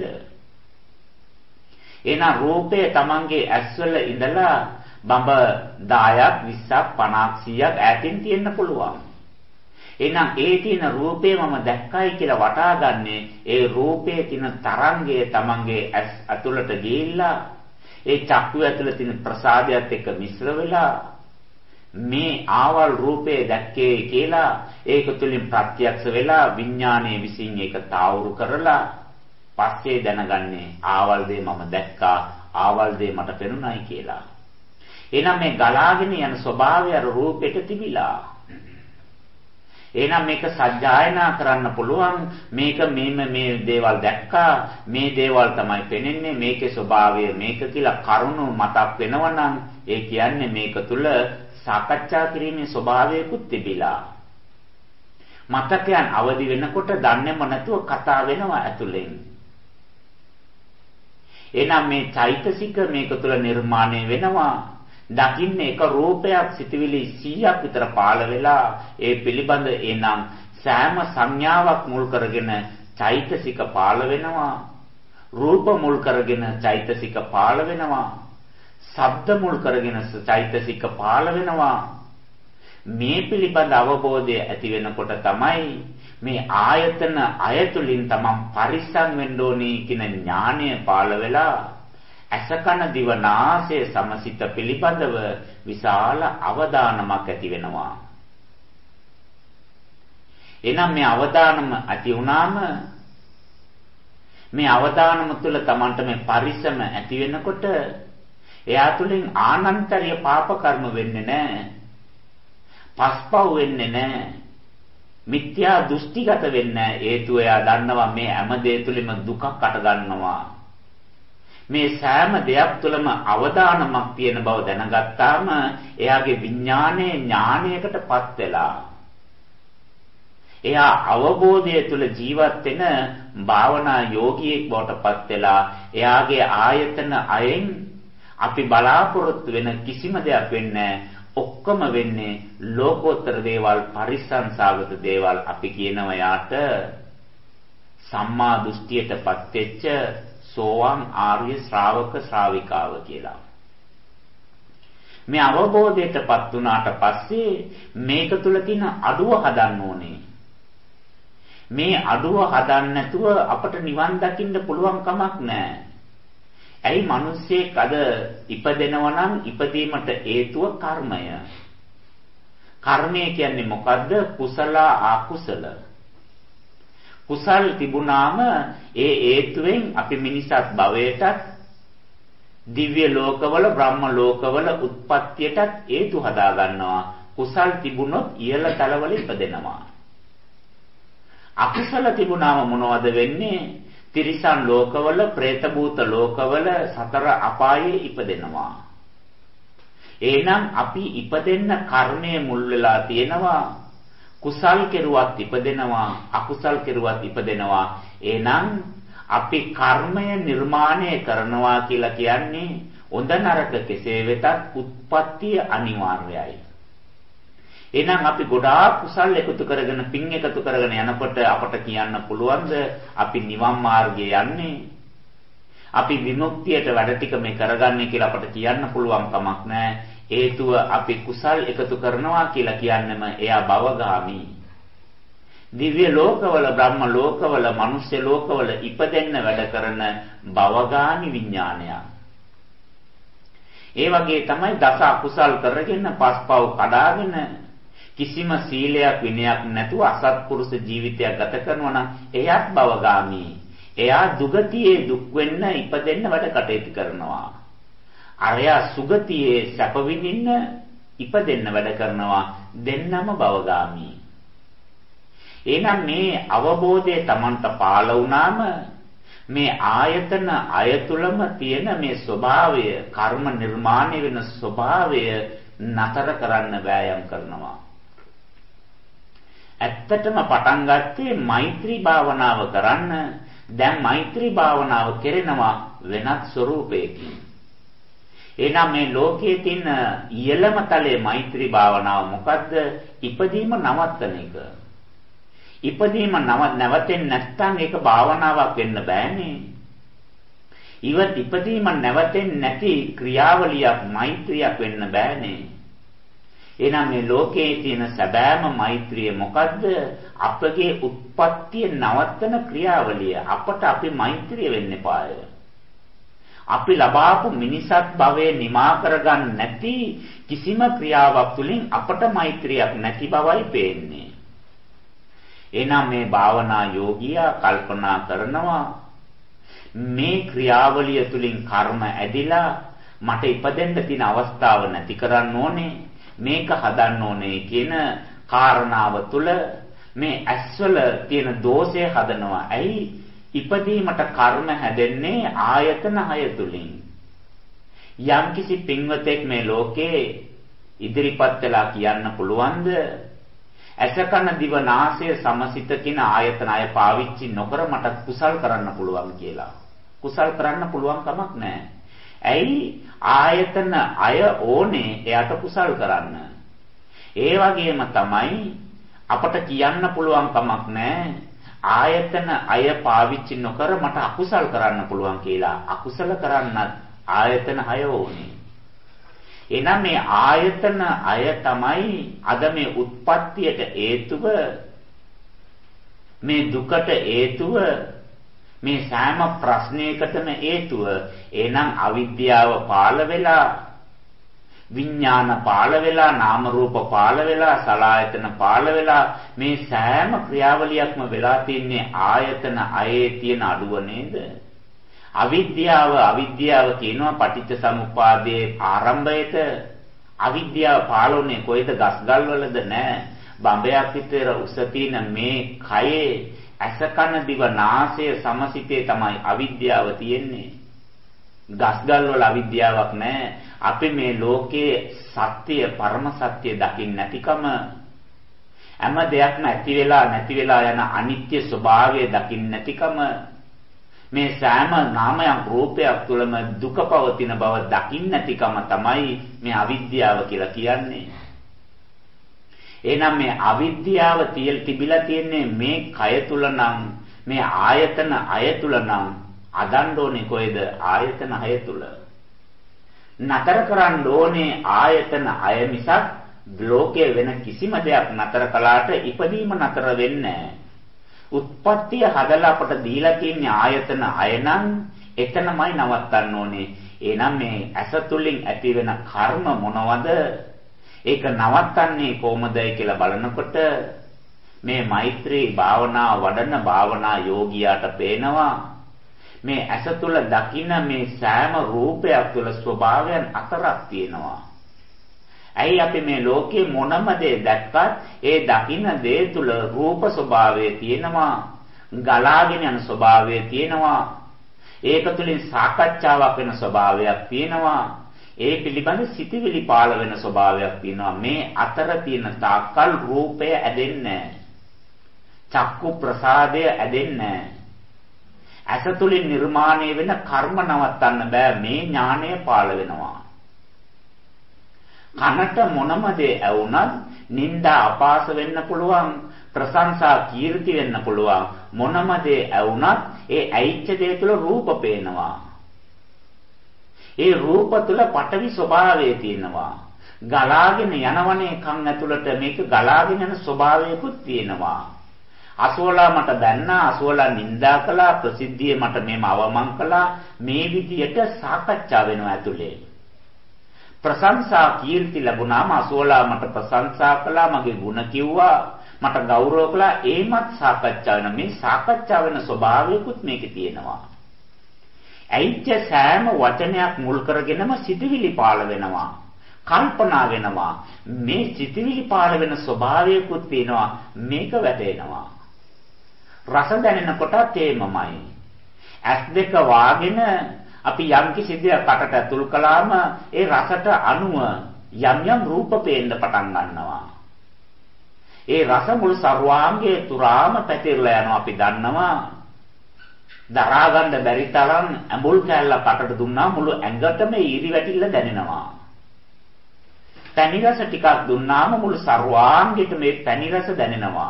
එහෙනම් රූපය තමන්ගේ ඇස්වල ඉඳලා බඹ 10ක් 20ක් 50ක් 100ක් ඈතින් තියෙන්න පුළුවන්. එහෙනම් ඒ තියෙන රූපේ මම දැක්කයි කියලා වටාගන්නේ ඒ රූපයේ තියෙන තරංගය තමන්ගේ ඇස් ඇතුළට ගිහිල්ලා ඒ චක්කුව ඇතුළේ තියෙන ප්‍රසාදයට එක්ක මිශ්‍ර වෙලා මේ ආවල් රූපේ දැක්කේ කියලා ඒක තුලින් ප්‍රත්‍යක්ෂ වෙලා විඥානයේ විසින් ඒක තාවුරු කරලා පස්සේ දැනගන්නේ ආවල් දේ මම දැක්කා, ආවල් දේ මට පෙනුණයි කියලා. එහෙනම් මේ ගලාගෙන යන ස්වභාවය අර රූපෙට තිබිලා. එහෙනම් මේක සජ්ජායනා කරන්න පුළුවන්. මේක මේ දේවල් දැක්කා, මේ දේවල් තමයි පෙනෙන්නේ, මේකේ ස්වභාවය මේක කියලා කරුණු මතක් වෙනවනම් ඒ කියන්නේ මේක තුල සාකච්ඡා කිරීමේ ස්වභාවයකුත් තිබිලා. මතකයන් අවදි වෙනකොට දන්නේම නැතුව කතා වෙනවා ඇතුලෙන්. එහෙනම් මේ චෛතසික මේක තුල නිර්මාණය වෙනවා. දකින්නේ එක රූපයක් සිතවිලි 100ක් විතර පාළ වෙලා ඒ පිළිබඳ එනම් සෑම සංඥාවක් මුල් කරගෙන චෛතසික පාළ වෙනවා. රූප මුල් කරගෙන චෛතසික පාළ වෙනවා. ශබ්ද මුල් කරගෙන චෛතසික පාළ වෙනවා. මේ පිළිබඳ අවබෝධය ඇති වෙනකොට තමයි මේ ආයතන අයතුලින් තමන් පරිස්සම් වෙන්න ඕනේ කියන ඥානය පාළ වෙලා අසකන දිවනාසය සමසිත පිළිබඳව විශාල අවධානමක් ඇති වෙනවා. එනම් මේ අවධානම ඇති වුණාම මේ අවධානම තුළ තමන්ට මේ පරිස්සම ඇති වෙනකොට එයා තුළින් ආනන්තරීය පාප කර්ම වෙන්නේ නැහැ. පස්පව් වෙන්නේ නැහැ. මිත්‍යා දෘෂ්ටිගත වෙන්නේ නැහැ. හේතුව එයා දන්නවා මේ හැම දෙය තුළම දුකක් අට ගන්නවා. මේ සෑම දෙයක් තුළම අවදානමක් තියෙන බව දැනගත්තාම එයාගේ විඥානයේ ඥානයකටපත් වෙලා එයා අවබෝධය තුළ ජීවත් වෙන භාවනා යෝගියෙක් බවටපත් වෙලා එයාගේ ආයතන අයෙන් අපි බලාපොරොත්තු වෙන කිසිම දෙයක් වෙන්නේ ඔක්කොම වෙන්නේ ලෝකෝත්තර දේවල්, පරිසංසාගත දේවල්. අපි කියනවා යාට සම්මා දෘෂ්ටියටපත් වෙච්ච සෝවාන් ආර්ය ශ්‍රාවක ශ්‍රාවිකාව කියලා. මේ අවබෝධයටපත් වුණාට පස්සේ මේක තුල තියෙන අඩුව හදන්න ඕනේ. මේ අඩුව හදන්න නැතුව අපට නිවන් දකින්න පුළුවන් කමක් නැහැ. ඇයි මිනිස්සෙක් අද ඉපදෙනවා නම් ඉපදීමට හේතුව කර්මය. කර්මය කියන්නේ මොකද්ද? කුසල අකුසල. කුසල් තිබුණාම ඒ හේතුවෙන් අපි මිනිසත් භවයටත් දිව්‍ය ලෝකවල බ්‍රහ්ම ලෝකවල උත්පත්තියටත් හේතු හදා ගන්නවා. කුසල් තිබුණොත් ඉහළ තලවල ඉපදෙනවා. අකුසල තිබුණාම මොනවද වෙන්නේ? තිරිසන් ලෝකවල, പ്രേත භූත ලෝකවල සතර අපායේ ඉපදෙනවා. එහෙනම් අපි ඉපදෙන්න කර්මයේ මුල් වෙලා තියෙනවා. කුසල් කෙරුවත් ඉපදෙනවා, අකුසල් කෙරුවත් ඉපදෙනවා. එහෙනම් අපි කර්මය නිර්මාණය කරනවා කියලා කියන්නේ හොඳ නරක කෙසේ වෙතත් උත්පත්තිය අනිවාර්යයි. එහෙනම් අපි ගොඩාක් කුසල් එකතු කරගෙන පින් එකතු කරගෙන යනකොට අපට කියන්න පුළුවන්ද අපි නිවන් මාර්ගයේ යන්නේ? අපි විමුක්තියට වැඩ ටික මේ කරගන්නේ කියලා අපට කියන්න පුළුවන් කමක් නැහැ. හේතුව අපි කුසල් එකතු කරනවා කියලා කියන්නේම එයා භවගාමී. දිව්‍ය ලෝකවල, බ්‍රහ්ම ලෝකවල, මනුෂ්‍ය ලෝකවල ඉපදෙන්න වැඩ කරන භවගාමී විඥානයක්. ඒ වගේ තමයි දස අකුසල් කරගෙන පස්පව් කඩාගෙන කිසිම සීලයක් විනයක් නැතුව අසත්පුරුෂ ජීවිතයක් ගත කරනවා නම් එයාත් භවගාමී. එයා දුගතියේ දුක් වෙන්න ඉපදෙන්න වැඩ කටයුතු කරනවා. අරයා සුගතියේ සැප විඳින්න ඉපදෙන්න වැඩ කරනවා. දෙන්නම භවගාමී. එහෙනම් මේ අවබෝධය Tamanta පාළ වුණාම මේ ආයතන අයතුලම තියෙන මේ ස්වභාවය, කර්ම නිර්මාණය වෙන ස්වභාවය නතර කරන්න වෑයම් කරනවා. ඇත්තටම පටන් ගත්තේ මෛත්‍රී භාවනාව කරන්න. දැන් මෛත්‍රී භාවනාව කෙරෙනවා වෙනත් ස්වરૂපයකින්. එහෙනම් මේ ලෝකයේ තියෙන ඉහළම තලයේ මෛත්‍රී භාවනාව මොකද්ද? ඉපදීම නවත්තන එක. ඉපදීම නැවතෙන්නේ නැත්නම් ඒක භාවනාවක් වෙන්න බෑනේ. ඉපදීම නැවතෙන්නේ නැති ක්‍රියාවලියක් මෛත්‍රියක් වෙන්න බෑනේ. එහෙනම් මේ ලෝකයේ තියෙන සැබෑම මෛත්‍රිය මොකද්ද? අපගේ උත්පත්තිය නවත්තන ක්‍රියාවලිය. අපට අපි මෛත්‍රිය වෙන්න එපාය. අපි ලබාපු මිනිසත් භවයේ නිමා කරගන්න නැති කිසිම ක්‍රියාවක් තුළින් අපට මෛත්‍රියක් නැති බවයි පේන්නේ. එහෙනම් මේ භාවනා යෝගියා කල්පනා කරනවා මේ ක්‍රියාවලිය තුළින් කර්ම ඇදිලා මට ඉපදෙන්න තියෙන අවස්ථාව නැති කරන්න ඕනේ. මේක හදන්න ඕනේ කියන කාරණාව තුළ මේ ඇස්වල තියෙන දෝෂය හදනවා. ඇයි? ඉපදීමට කර්ම හැදෙන්නේ ආයතන 6 තුලින්. යම්කිසි පින්වතෙක් මේ ලෝකේ ඉදිරිපත් වෙලා කියන්න පුළුවන්ද? ඇස කන දිව නාසය සමසිත කියන ආයතන 6 පාවිච්චි නොකර මට කුසල් කරන්න පුළුවන් කියලා. කුසල් කරන්න පුළුවන් කමක් නැහැ. ඇයි? ආයතන 6 ඕනේ එයාට කුසල් කරන්න. ඒ වගේම තමයි අපට කියන්න පුළුවන් කමක් නැහැ. ආයතන 6 පාවිච්චි නොකර මට අකුසල් කරන්න පුළුවන් කියලා. අකුසල කරන්නත් ආයතන 6 ඕනේ. එහෙනම් මේ ආයතන 6 තමයි අද මේ උත්පත්තියට හේතුව, මේ දුකට හේතුව, මේ සෑම ප්‍රශ්නයකටම හේතුව. එහෙනම් අවිද්‍යාව පාළ වෙලා, විඥාන පාළ වෙලා, නාම රූප පාළ වෙලා, සලආයතන පාළ වෙලා මේ සෑම ක්‍රියාවලියක්ම වෙලා තින්නේ ආයතන 6 තියෙන අඩුව නේද? අවිද්‍යාව කියනවා පටිච්ච සමුප්පාදයේ ආරම්භයට. අවිද්‍යාව පාළුනේ කොයිද? ගස්ගල් වලද? නැහැ. බඹයක් විතර උස තියෙන මේ කයේ ඇස කන දිව නාසය සමසිතේ තමයි අවිද්‍යාව තියෙන්නේ. ගස්ගල් වල අවිද්‍යාවක් නැහැ. අපි මේ ලෝකයේ සත්‍ය, පරම සත්‍ය දකින්න නැතිකම, හැම දෙයක්ම ඇති වෙලා නැති වෙලා යන අනිත්‍ය ස්වභාවය දකින්න නැතිකම, මේ සෑම නාමයක් රූපයක් තුළම දුක පවතින බව දකින්න නැතිකම තමයි මේ අවිද්‍යාව කියලා කියන්නේ. එහෙනම් මේ අවිද්‍යාව තිබිලා තියෙන්නේ මේ කය තුල නම්, මේ ආයතන 6 තුල නම් අදන්න ඕනේ කොයිද? ආයතන 6 තුල. නතර කරන්න ඕනේ ආයතන 6 මිසක් ලෝකයේ වෙන කිසිම දෙයක් නතර කළාට ඉපදීම නතර වෙන්නේ නැහැ. උත්පත්තිය හදලා අපට දීලා තියෙන ආයතන 6 නම් එතනමයි නවත්තන්න ඕනේ. එහෙනම් මේ ඇස තුලින් ඇති වෙන කර්ම මොනවද? ඒක නවත්තන්නේ කොහොමදයි කියලා බලනකොට මේ මෛත්‍රී භාවනා වඩන භාවනා යෝගියාට පේනවා මේ ඇස තුල දකින මේ සෑම රූපයක් තුල ස්වභාවයන් හතරක් තියෙනවා. ඇයි අපි මේ ලෝකේ මොනම දේ දැක්කත් ඒ දකින දේ තුල රූප ස්වභාවය තියෙනවා, ගලාගෙන යන ස්වභාවය තියෙනවා. ඒක තුලින් සාකච්ඡාවක් වෙන ස්වභාවයක් තියෙනවා. ඒ පිළිබඳ සිතිවිලි පාළ වෙන ස්වභාවයක් තියෙනවා. මේ අතර තියෙන තාක්කල් රූපය ඇදෙන්නේ නැහැ. චක්කු ප්‍රසාදය ඇදෙන්නේ නැහැ. ඇස තුලින් නිර්මාණය වෙන කර්ම නවත්තන්න බෑ. මේ ඥාණය පාළ වෙනවා. කනට මොනම දේ ඇවුනත් නිന്ദා අපාස වෙන්න පුළුවන්, ප්‍රශංසා කීර්ති වෙන්න පුළුවන්. මොනම දේ ඇවුනත් ඒ ඇයිච්ච දේ තුල රූප පේනවා. ඒ රූප තුල පටවි ස්වභාවය තියෙනවා. ගලාගෙන යනවනේ කන් ඇතුළට මේක ගලාගෙන යන ස්වභාවයකුත් තියෙනවා. අසෝලා මට දැන්නා, අසෝලා නිඳා කළා, ප්‍රසිද්ධියේ මට මේම අවමන් කළා. මේ විදියට සාකච්ඡා වෙනවා ඇතුලේ. ප්‍රශංසා කීර්ති ලැබුණාම අසෝලා මට ප්‍රශංසා කළා, මගේ ಗುಣ කිව්වා, මට ගෞරව කළා. ඒමත් සාකච්ඡා වෙන මේ සාකච්ඡා වෙන ස්වභාවයකුත් මේකේ තියෙනවා. ඇයිච්ච සෑම වචනයක් මුල් කරගෙනම සිතිවිලි පාළ වෙනවා, කල්පනා වෙනවා. මේ සිතිවිලි පාළ වෙන ස්වභාවයකුත් තියෙනවා. මේක වැටෙනවා. රස දැනෙනකොට තේමමයි. ඇස් දෙක වාගෙන අපි යම් කිසි දෙයක් කටට ඇතුල් කළාම ඒ රසට අනුව යම් යම් රූප පේන්න පටන් ගන්නවා. ඒ රස මුළු සර්වාංගයේ තුරාම පැතිරලා යනවා. අපි දන්නවා දරා ගන්න බැරි තරම් ඇඹුල් කැල්ල කටට දුන්නා මුළු ඇඟටම ඊරි වැටිල්ල දැනෙනවා. පැණි රස ටිකක් දුන්නාම මුළු සර්වාංගයට මේ පැණි රස දැනෙනවා.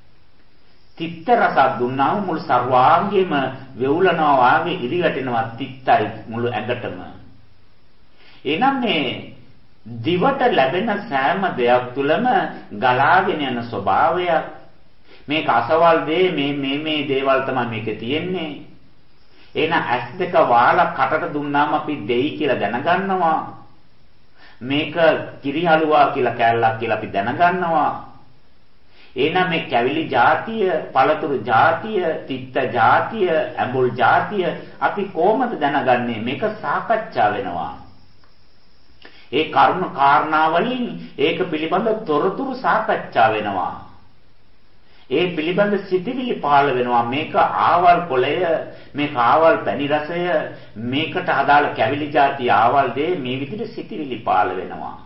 තිත්ත රසක් දුන්නාම මුළු සර්වාංගෙම වෙවුලනවා වාගේ ඉරි වැටෙනවා. තිත්තයි මුළු ඇඟටම. එනම් මේ දිවට ලැබෙන සෑම දෙයක් තුළම ගලාගෙන යන ස්වභාවයක්. මේක අසවල් දේ මේ දේවල් තමයි මේකේ තියෙන්නේ. එන ඇස් දෙක වාලා කටට දුන්නාම අපි දෙයි කියලා දැනගන්නවා. මේක කිරිහලුවා කියලා කෑල්ලක් කියලා අපි දැනගන්නවා. එහෙනම් මේ කැවිලි જાතිය, පළතුරු જાතිය, තිත්ත જાතිය, ඇඹුල් જાතිය අපි කොහොමද දැනගන්නේ? මේක සාකච්ඡා වෙනවා. ඒ කරුණු කාරණා වලින් ඒක පිළිබඳ තොරතුරු සාකච්ඡා වෙනවා. ඒ පිළිබඳ සිතිවිලි පහළ වෙනවා. මේක ආවල් කොළය, මේක ආවල් පැණි රසය, මේකට අදාළ කැවිලි જાතිය ආවල් දේ මේ විදිහට සිතිවිලි පහළ වෙනවා.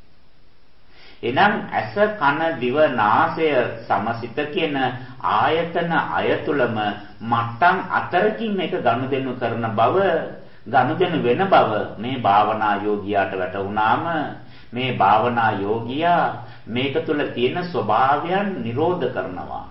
එනම් ඇස කන දිව නාසය සමසිත කියන ආයතන අයතුලම මට්ටම් අතරකින් මේක ගනුදෙනු කරන බව, ගනුදෙනු වෙන බව මේ භාවනා යෝගියාට වැටුණාම මේ භාවනා යෝගියා මේක තුල තියෙන ස්වභාවයන් නිරෝධ කරනවා.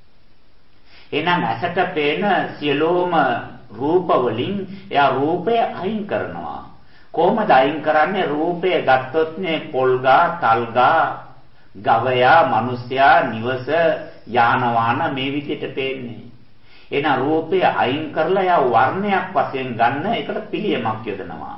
එහෙනම් ඇසට පේන සියලෝම රූප වලින් එයා රූපය අයින් කරනවා. කොහොමද අයින් කරන්නේ? රූපය ගත්තොත් නේ පොල්ගා, තල්ගා, ගවයා, මිනිසයා, නිවස, යාන වාහන මේ විදිහට පේන්නේ. එහෙනම් රූපය අයින් කරලා යා වර්ණයක් වශයෙන් ගන්න එකට පිළියමක් යොදනවා.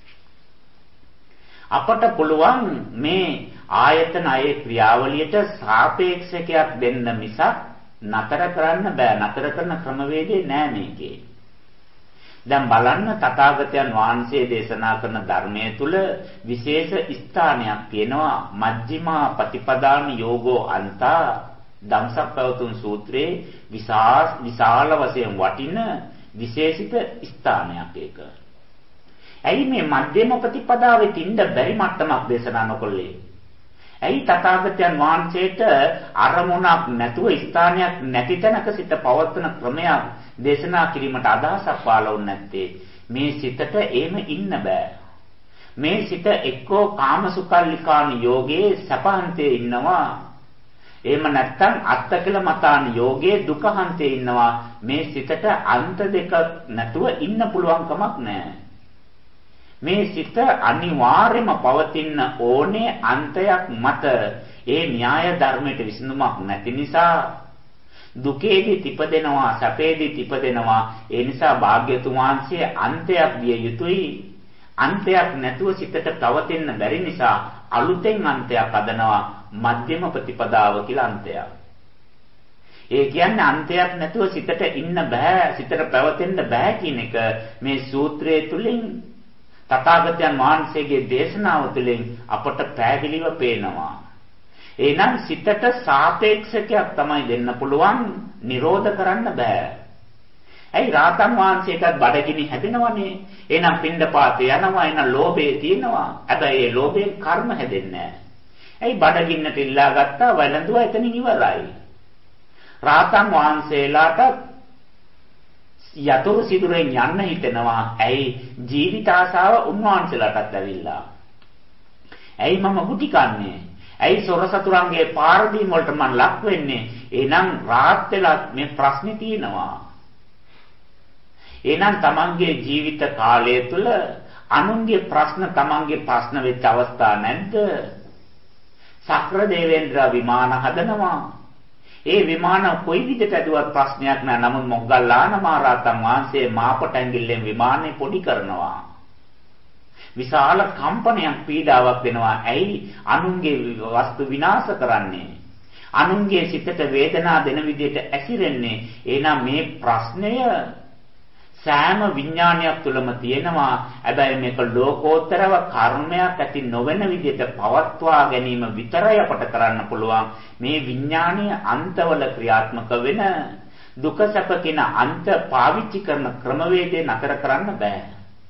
අපට පුළුවන් මේ ආයතන අයේ ක්‍රියාවලියට සාපේක්ෂකයක් දෙන්න මිසක් නතර කරන්න බෑ. නතර කරන ක්‍රමවේදේ නෑ මේකේ. දැන් බලන්න තථාගතයන් වහන්සේ දේශනා කරන ධර්මයේ තුල විශේෂ ස්ථානයක් තියෙනවා. මජ්ක්‍ධිමා පටිපදාන යෝගෝ අන්තා ධම්සප්පවතුන් සූත්‍රයේ විශාල වශයෙන් වටින විශේෂිත ස්ථානයක් ඒක. ඇයි මේ මධ්‍යම ප්‍රතිපදාවේ තින්න බැරි මට්ටමක් දේශනා නොකළේ? ඇයි තථාගතයන් වහන්සේට අරමුණක් නැතුව ස්ථානයක් නැති තැනක සිට පවත්වන ක්‍රමයක් දේශනා කිරීමට අදහසක් පාලවුන්නේ නැත්තේ? මේ සිතට එහෙම ඉන්න බෑ. මේ සිත එක්කෝ කාමසුකල්ලිකාන යෝගයේ සපහන්තේ ඉන්නවා. එහෙම නැත්නම් අත්තකල මතාන යෝගයේ දුකහන්තේ ඉන්නවා. මේ සිතට අන්ත දෙක නැතුව ඉන්න පුළුවන් කමක් නැහැ. මේ සිත අනිවාර්යයෙන්ම පවතින ඕනේ අන්තයක් මත. ඒ න්‍යාය ධර්මයට විසඳුමක් නැති නිසා දුකේදී තිපදෙනවා, සැපේදී තිපදෙනවා. ඒ නිසා භාග්‍යතුන් වහන්සේ අන්තයක් දිය යුතුයි. අන්තයක් නැතුව සිතට පවතින්න බැරි නිසා අලුතෙන් අන්තයක් හදනවා. මධ්‍යම ප්‍රතිපදාව කියලා අන්තයක්. ඒ කියන්නේ අන්තයක් නැතුව සිතට ඉන්න බෑ, සිතට පැවතෙන්න බෑ කියන එක මේ සූත්‍රයේ තුලින් තථාගතයන් වහන්සේගේ දේශනාව තුළින් අපට පැහැදිලිව පේනවා. එහෙනම් සිතට සාපේක්ෂකයක් තමයි දෙන්න පුළුවන්, නිරෝධ කරන්න බෑ. ඇයි රාතන් වහන්සේටත් බඩගිනි හැදෙනවනේ. එහෙනම් පින්ඩපාතේ යනවා, එහෙනම් ලෝභය තියෙනවා. හැබැයි ඒ ලෝභයෙන් කර්ම හැදෙන්නේ නැහැ. ඇයි බඩගින්නට ඉල්ලා ගත්තා, වැළඳුවා, එතනින් ඉවරයි. රාතන් වහන්සේලාට යතුරු සිදුරෙන් යන්න හිතෙනවා. ඇයි ජීවිත ආසාව උන්වහන්සේලාටත් ඇවිල්ලා. ඇයි මම ගුටි කන්නේ? ඇයි සොර සතුරන්ගේ පාරදීම් වලට මම ලක් වෙන්නේ? එහෙනම් රාත් වෙලා මේ ප්‍රශ්නේ තියෙනවා. එහෙනම් තමන්ගේ ජීවිත කාලය තුළ අනුන්ගේ ප්‍රශ්න තමන්ගේ ප්‍රශ්න වෙච්ච අවස්ථා නැද්ද? සක්‍ර දේවේන්ද්‍ර විමාන හදනවා. ඒ විමාන කොයි විදිහට ඇදුවත් ප්‍රශ්නයක් නෑ. නමුත් මොග්ගල්ලාන මහරහතන් වහන්සේ මාපට ඇඟිල්ලෙන් විමානේ පොඩි කරනවා. විශාල කම්පනයක් පීඩාවක් වෙනවා. ඇයි අනුන්ගේ වස්තු විනාශ කරන්නේ? අනුන්ගේ සිතට වේදනා දෙන විදිහට ඇසිරෙන්නේ? එහෙනම් මේ ප්‍රශ්නය සෑම විඥානයක් තුළම තියෙනවා. හැබැයි මේක ලෝකෝත්තරව කර්මයක් ඇති නොවන විදිහට පවත්වා ගැනීම විතරයි අපට කරන්න පුළුවන්. මේ විඥානීය අන්තවල ක්‍රියාත්මක වෙන දුක සැප කියන අන්ත පාවිච්චි කරන ක්‍රමවේදය නතර කරන්න බෑ.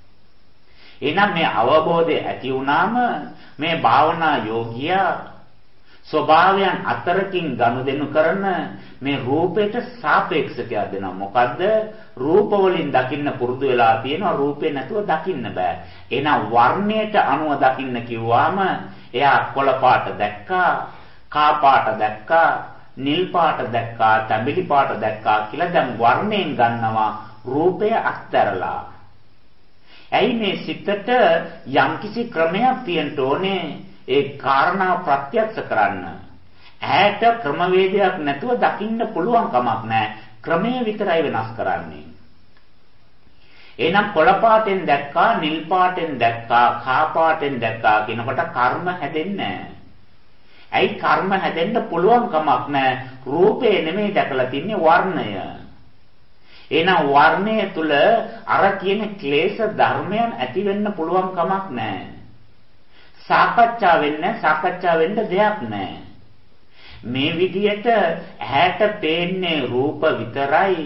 එහෙනම් මේ අවබෝධය ඇති වුණාම මේ භාවනා යෝගියා ස්වභාවයන් අතරකින් ගනුදෙනු කරන මේ රූපයට සාපේක්ෂකයක් දෙනවා. මොකද්ද? රූප වලින් දකින්න පුරුදු වෙලා තියෙනවා. රූපේ නැතුව දකින්න බෑ. එහෙනම් වර්ණයට අනුව දකින්න කිව්වාම එයා කොළ පාට දැක්කා, කා පාට දැක්කා, නිල් පාට දැක්කා, තැඹිලි පාට දැක්කා කියලා දැන් වර්ණයෙන් ගන්නවා රූපය අත්හැරලා. ඇයි මේ සිතට යම්කිසි ක්‍රමයක් තියෙන්න ඕනේ ඒ කාරණා ප්‍රත්‍යක්ෂ කරන්න. ඇයට ක්‍රමවේදයක් නැතුව දකින්න පුළුවන් කමක් නැහැ. ක්‍රමය විතරයි වෙනස් කරන්නේ. එහෙනම් කොළ පාටෙන් දැක්කා, නිල් පාටෙන් දැක්කා, කා පාටෙන් දැක්කා කියනකොට කර්ම හැදෙන්නේ නැහැ. ඇයි කර්ම හැදෙන්න පුළුවන් කමක් නැහැ. රූපේ නෙමෙයි දැකලා තින්නේ වර්ණය. එහෙනම් වර්ණය තුල අර කියන ක්ලේශ ධර්මයන් ඇති වෙන්න පුළුවන් කමක් නැහැ. සාකච්ඡා වෙන්න දෙයක් නැහැ. මේ විදියට ඇහැට පේන්නේ රූප විතරයි,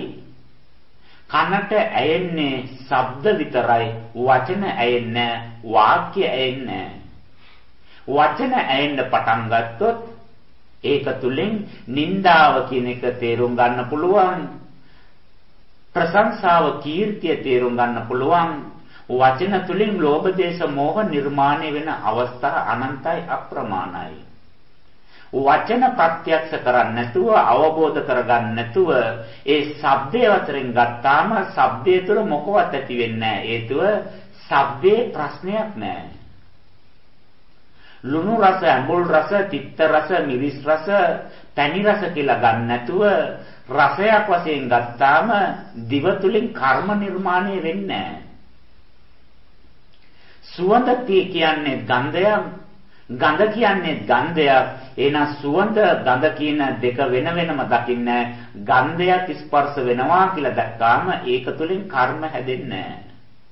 කනට ඇයෙන්නේ ශබ්ද විතරයි, වචන ඇයෙන්නේ වාක්‍ය ඇයෙන්නේ. වචන ඇයෙන්න පටන් ගත්තොත් ඒක තුලින් නින්දාව කියන එක තේරුම් ගන්න පුළුවන්, ප්‍රශංසාව කීර්තිය තේරුම් ගන්න පුළුවන්. වචන තුලින් ලෝභ දේශ මොහ නිර්මාණය වෙන අවස්ථා අනන්තයි අප්‍රමාණයි. වචන ප්‍රත්‍යක්ෂ කරන්නේ නැතුව, අවබෝධ කරගන්න නැතුව ඒ ශබ්දයේ අතරින් ගත්තාම ශබ්දයේ තුල මොකවත් ඇති වෙන්නේ නැහැ. හේතුව ශබ්දේ ප්‍රශ්නයක් නැහැ. ලුණු රස, ඇඹුල් රස, තිත්ත රස, මිරිස් රස, පැණි රස කියලා ගන්න නැතුව රසයක් වශයෙන් ගත්තාම දිව තුලින් කර්ම නිර්මාණය වෙන්නේ නැහැ. සුවඳ කියන්නේ ගන්ධයක්, ගඳ කියන්නේ ගන්ධයක්. එහෙනම් සුවඳ ගඳ කියන දෙක වෙන වෙනම දකින්නේ. ගන්ධයක් ස්පර්ශ වෙනවා කියලා දැක්කාම ඒක තුලින් කර්ම හැදෙන්නේ නැහැ.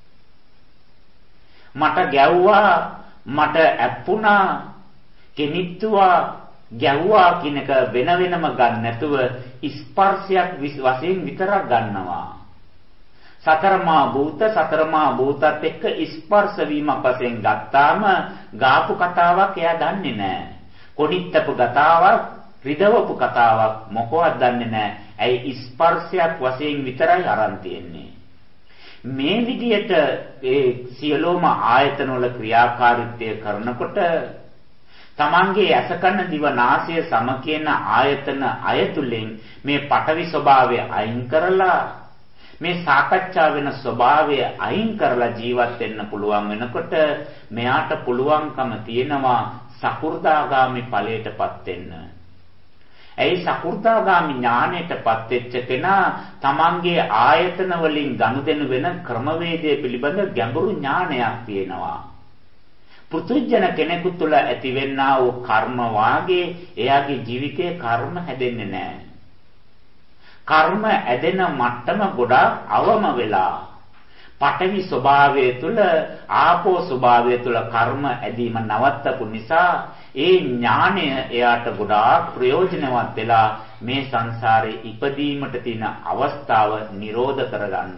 මට ගැව්වා, මට ඇප්පුණා, කෙනිත්තුවා, ගැව්වා කියන එක වෙන වෙනම ගන්න නැතුව ස්පර්ශයක් වශයෙන් විතරක් ගන්නවා. සතරමා භූතත් එක්ක ස්පර්ශ වීමක් වශයෙන් ගත්තාම ගාපු කතාවක් එයා දන්නේ නැහැ. කොණිත්තපු කතාවක්, රිදවපු කතාවක් මොකවත් දන්නේ නැහැ. ඇයි ස්පර්ශයක් වශයෙන් විතරයි අරන් තියෙන්නේ. මේ විදිහට ඒ සියලුම ආයතන වල ක්‍රියාකාරීත්වය කරනකොට තමන්ගේ ඇස කන දිව නාසය සම කියන ආයතන අයතුලින් මේ පඨවි ස්වභාවය අයින් කරලා මේ සාකච්ඡා වෙන ස්වභාවය අයින් කරලා ජීවත් වෙන්න පුළුවන් වෙනකොට මෙයාට පුළුවන්කම තියෙනවා සකු르දාගාමි ඵලයටපත් වෙන්න. ඇයි සකු르දාගාමි ඥාණයටපත් වෙච්ච කෙනා තමන්ගේ ආයතන වලින් ගනුදෙනු වෙන ක්‍රමවේදය පිළිබඳ ගැඹුරු ඥානයක් තියෙනවා. පෘථුජන කෙනෙකු තුළ ඇතිවෙනා වූ කර්ම වාගේ එයාගේ ජීවිතයේ කර්ම හැදෙන්නේ නැහැ. කර්ම ඇදෙන මට්ටම ගොඩාක් අවම වෙලා පඨවි ස්වභාවය තුල ආපෝ ස්වභාවය තුල කර්ම ඇදීම නවත්තපු නිසා ඒ ඥාණය එයාට ගොඩාක් ප්‍රයෝජනවත් වෙලා මේ සංසාරේ ඉපදීමට තියෙන අවස්ථාව නිරෝධ කරගන්න.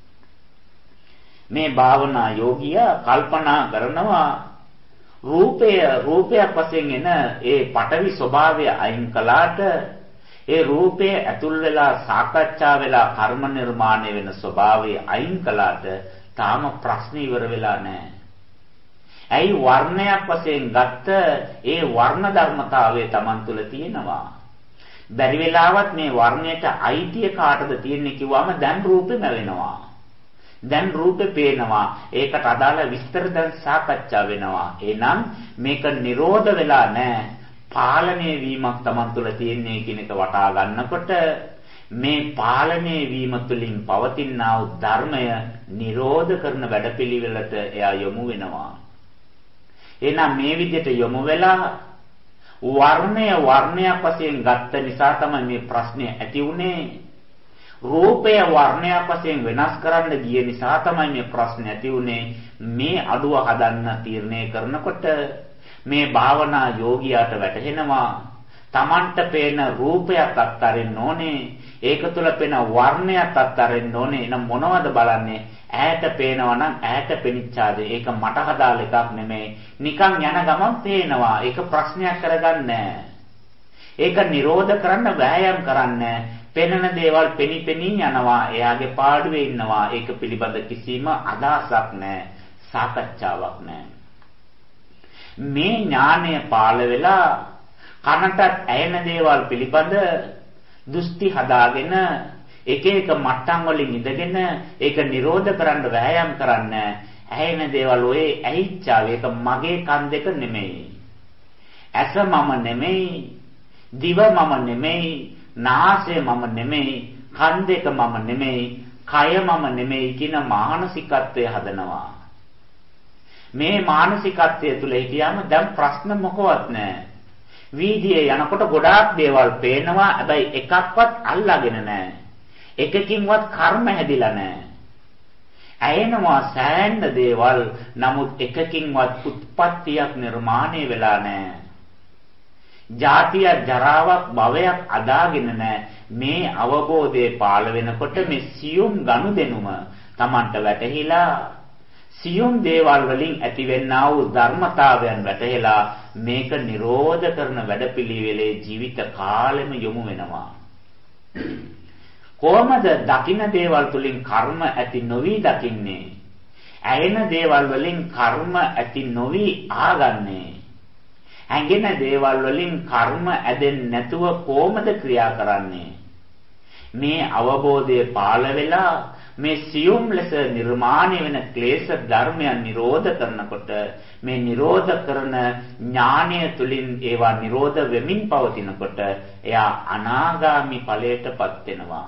මේ භාවනා යෝගියා කල්පනා කරනවා රූපයක් වශයෙන් එන ඒ පඨවි ස්වභාවය අයින් කළාට ඒ රූපයේ ඇතුල් වෙලා සාකච්ඡා වෙලා කර්ම නිර්මාණය වෙන ස්වභාවය අයින් කළාට තාම ප්‍රශ්න ඉවර වෙලා නැහැ. ඇයි වර්ණයක් වශයෙන් ගත්ත ඒ වර්ණ ධර්මතාවය Taman තුල තියෙනවා. බැරි වෙලාවත් මේ වර්ණයට අයිතිය කාටද තියෙන්නේ කිව්වම දැන් රූපෙම වෙනවා. දැන් රූපේ පේනවා. ඒකට අදාළ විස්තර දැන් සාකච්ඡා වෙනවා. එහෙනම් මේක නිරෝධ වෙලා නැහැ. පාලනය වීමක් Taman තුල තියෙන්නේ කියන එක වටහා ගන්නකොට මේ පාලනය වීම තුළින් පවතිනා වූ ධර්මය නිරෝධ කරන වැඩපිළිවෙලට එයා යොමු වෙනවා. එහෙනම් මේ විදිහට යොමු වෙලා වර්ණයක් වශයෙන් ගත්ත නිසා තමයි මේ ප්‍රශ්නේ ඇති වුනේ. රූපය වර්ණයක් වශයෙන් වෙනස් කරන්න ගිය නිසා තමයි මේ ප්‍රශ්නේ ඇති වුනේ. මේ අඩුව හදන්න තීරණය කරනකොට මේ භාවනා යෝගියාට වැටහෙනවා Tamanට පේන රූපයක් අත්හරින්න ඕනේ. ඒක තුළ පේන වර්ණයක් අත්හරින්න ඕනේ. එනම් මොනවද බලන්නේ? ඈත පේනවා නම් ඈත පෙනිච්චාද? ඒක මට හදාල එකක් නෙමෙයි. නිකන් යන ගමන් පේනවා. ඒක ප්‍රශ්නයක් කරගන්නේ. ඒක නිරෝධ කරන්න වෑයම් කරන්නේ. පෙනෙන දේවල් පෙනි යනවා. එයාගේ පාඩුවේ ඉන්නවා. ඒක පිළිබඳ කිසිම අදහසක් නැහැ. සාකච්ඡාවක් නැහැ. මේ ඥානය පාළ වෙලා කනටත් ඇයෙන දේවල් පිළිබඳ දෘෂ්ටි හදාගෙන එක එක මට්ටම් වලින් ඉඳගෙන ඒක නිරෝධ කරන්න වෑයම් කරන්න ඇයෙන දේවල් ඔය ඇහිච්චාව ඒක මගේ කන් දෙක නෙමෙයි. ඇස මම නෙමෙයි, දිව මම නෙමෙයි, නාසය මම නෙමෙයි, කන් දෙක මම නෙමෙයි, කය මම නෙමෙයි කියන මානසිකත්වය හදනවා. මේ මානසිකත්වය තුල හිටියාම දැන් ප්‍රශ්න මොකවත් නැහැ. වීදියේ යනකොට ගොඩාක් දේවල් පේනවා. හැබැයි එකක්වත් අල්ලාගෙන නැහැ. එකකින්වත් කර්ම හැදිලා නැහැ. ඇයෙනවා සෑහෙන දේවල්. නමුත් එකකින්වත් උත්පත්තියක් නිර්මාණය වෙලා නැහැ. ජාතිය ජරාවක් භවයක් අදාගෙන නැහැ. මේ අවබෝධය පාළ වෙනකොට මේ සියුම් ගනුදෙනුම Tamanට වැටහිලා සියුම් දේවල් වලින් ඇතිවෙනා වූ ධර්මතාවයන් වැටහෙලා මේක නිරෝධ කරන වැඩපිළිවෙලේ ජීවිත කාලෙම යොමු වෙනවා. කොහොමද දකින්න දේවල් තුලින් කර්ම ඇති නොවි දකින්නේ? ඇයෙන දේවල් වලින් කර්ම ඇති නොවි ආගන්නේ? ඇඟෙන දේවල් වලින් කර්ම ඇදෙන්නේ නැතුව කොහොමද ක්‍රියා කරන්නේ? මේ අවබෝධය පාළ වෙලා මේ සියුම් ලෙස නිර්මාණය වෙන ක්ලේශ ධර්මයන් නිරෝධ කරනකොට මේ නිරෝධ කරන ඥානය තුලින් ඒවා නිරෝධ වෙමින් පවතිනකොට එයා අනාගාමි ඵලයටපත් වෙනවා.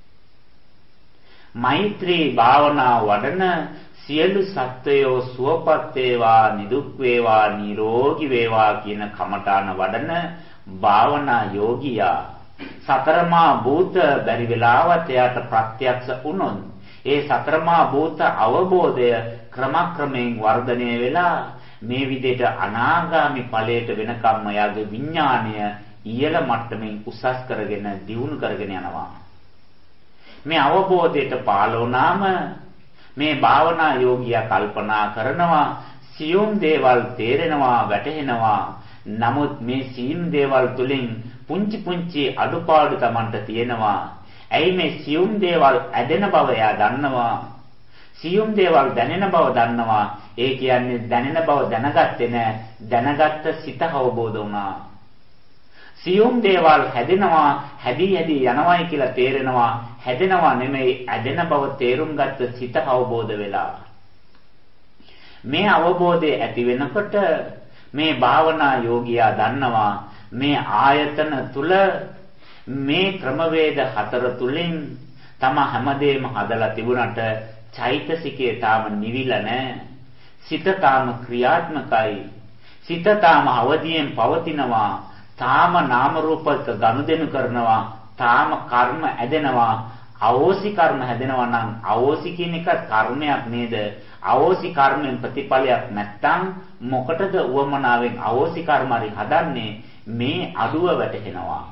මෛත්‍රී භාවනා වඩන සියලු සත්වයෝ සුවපත් වේවා, නිදුක් වේවා, නිරෝගී වේවා කියන කමඨාන වඩන භාවනා යෝගියා සතරමා භූත බැරි වෙලාවත් එයාට ප්‍රත්‍යක්ෂ වුණොත් ඒ සතරමා භූත අවබෝධය ක්‍රමක්‍රමයෙන් වර්ධනය වෙලා මේ විදිහට අනාගාමි ඵලයට වෙනකම්ම එයාගේ විඥාණය ඉහළ මට්ටමින් උසස් කරගෙන දියුණු කරගෙන යනවා. මේ අවබෝධයට පාළ වුණාම මේ භාවනා යෝගියා කල්පනා කරනවා සියුම් දේවල් තේරෙනවා, වැටහෙනවා. නමුත් මේ සියුම් දේවල් තුලින් පුංචි අඩුපාඩු Tamanට තියෙනවා. ඇයි මේ සියුම් දේවල් ඇදෙන බව එයා දන්නවා. සියුම් දේවල් දැනෙන බව දන්නවා. ඒ කියන්නේ දැනෙන බව දැනගත්තේ නැහැ. දැනගත්ත සිත අවබෝධ වුණා. සියුම් දේවල් හැදෙනවා, හැදී යනවායි කියලා තේරෙනවා. හැදෙනවා නෙමෙයි, ඇදෙන බව තේරුම් ගත්ත සිත අවබෝධ වෙලා. මේ අවබෝධය ඇති වෙනකොට මේ භාවනා යෝගියා දන්නවා මේ ආයතන තුල මේ ක්‍රමවේද හතර තුලින් තම හැමදේම හදලා තිබුණට චෛතසිකේ තාම නිවිලා නැහැ. සිත තාම ක්‍රියාත්මකයි. සිත තාම අවදියෙන් පවතිනවා. තාම නාම රූපක ගනුදෙනු කරනවා. තාම කර්ම ඇදෙනවා. අවෝසි කර්ම හැදෙනවා නම් අවෝසි කියන එක කර්මයක් නේද? අවෝසි කර්මෙන් ප්‍රතිඵලයක් නැත්තම් මොකටද උවමනාවෙන් අවෝසි කර්ම හරි හදන්නේ? මේ අඩුව වැටහෙනවා.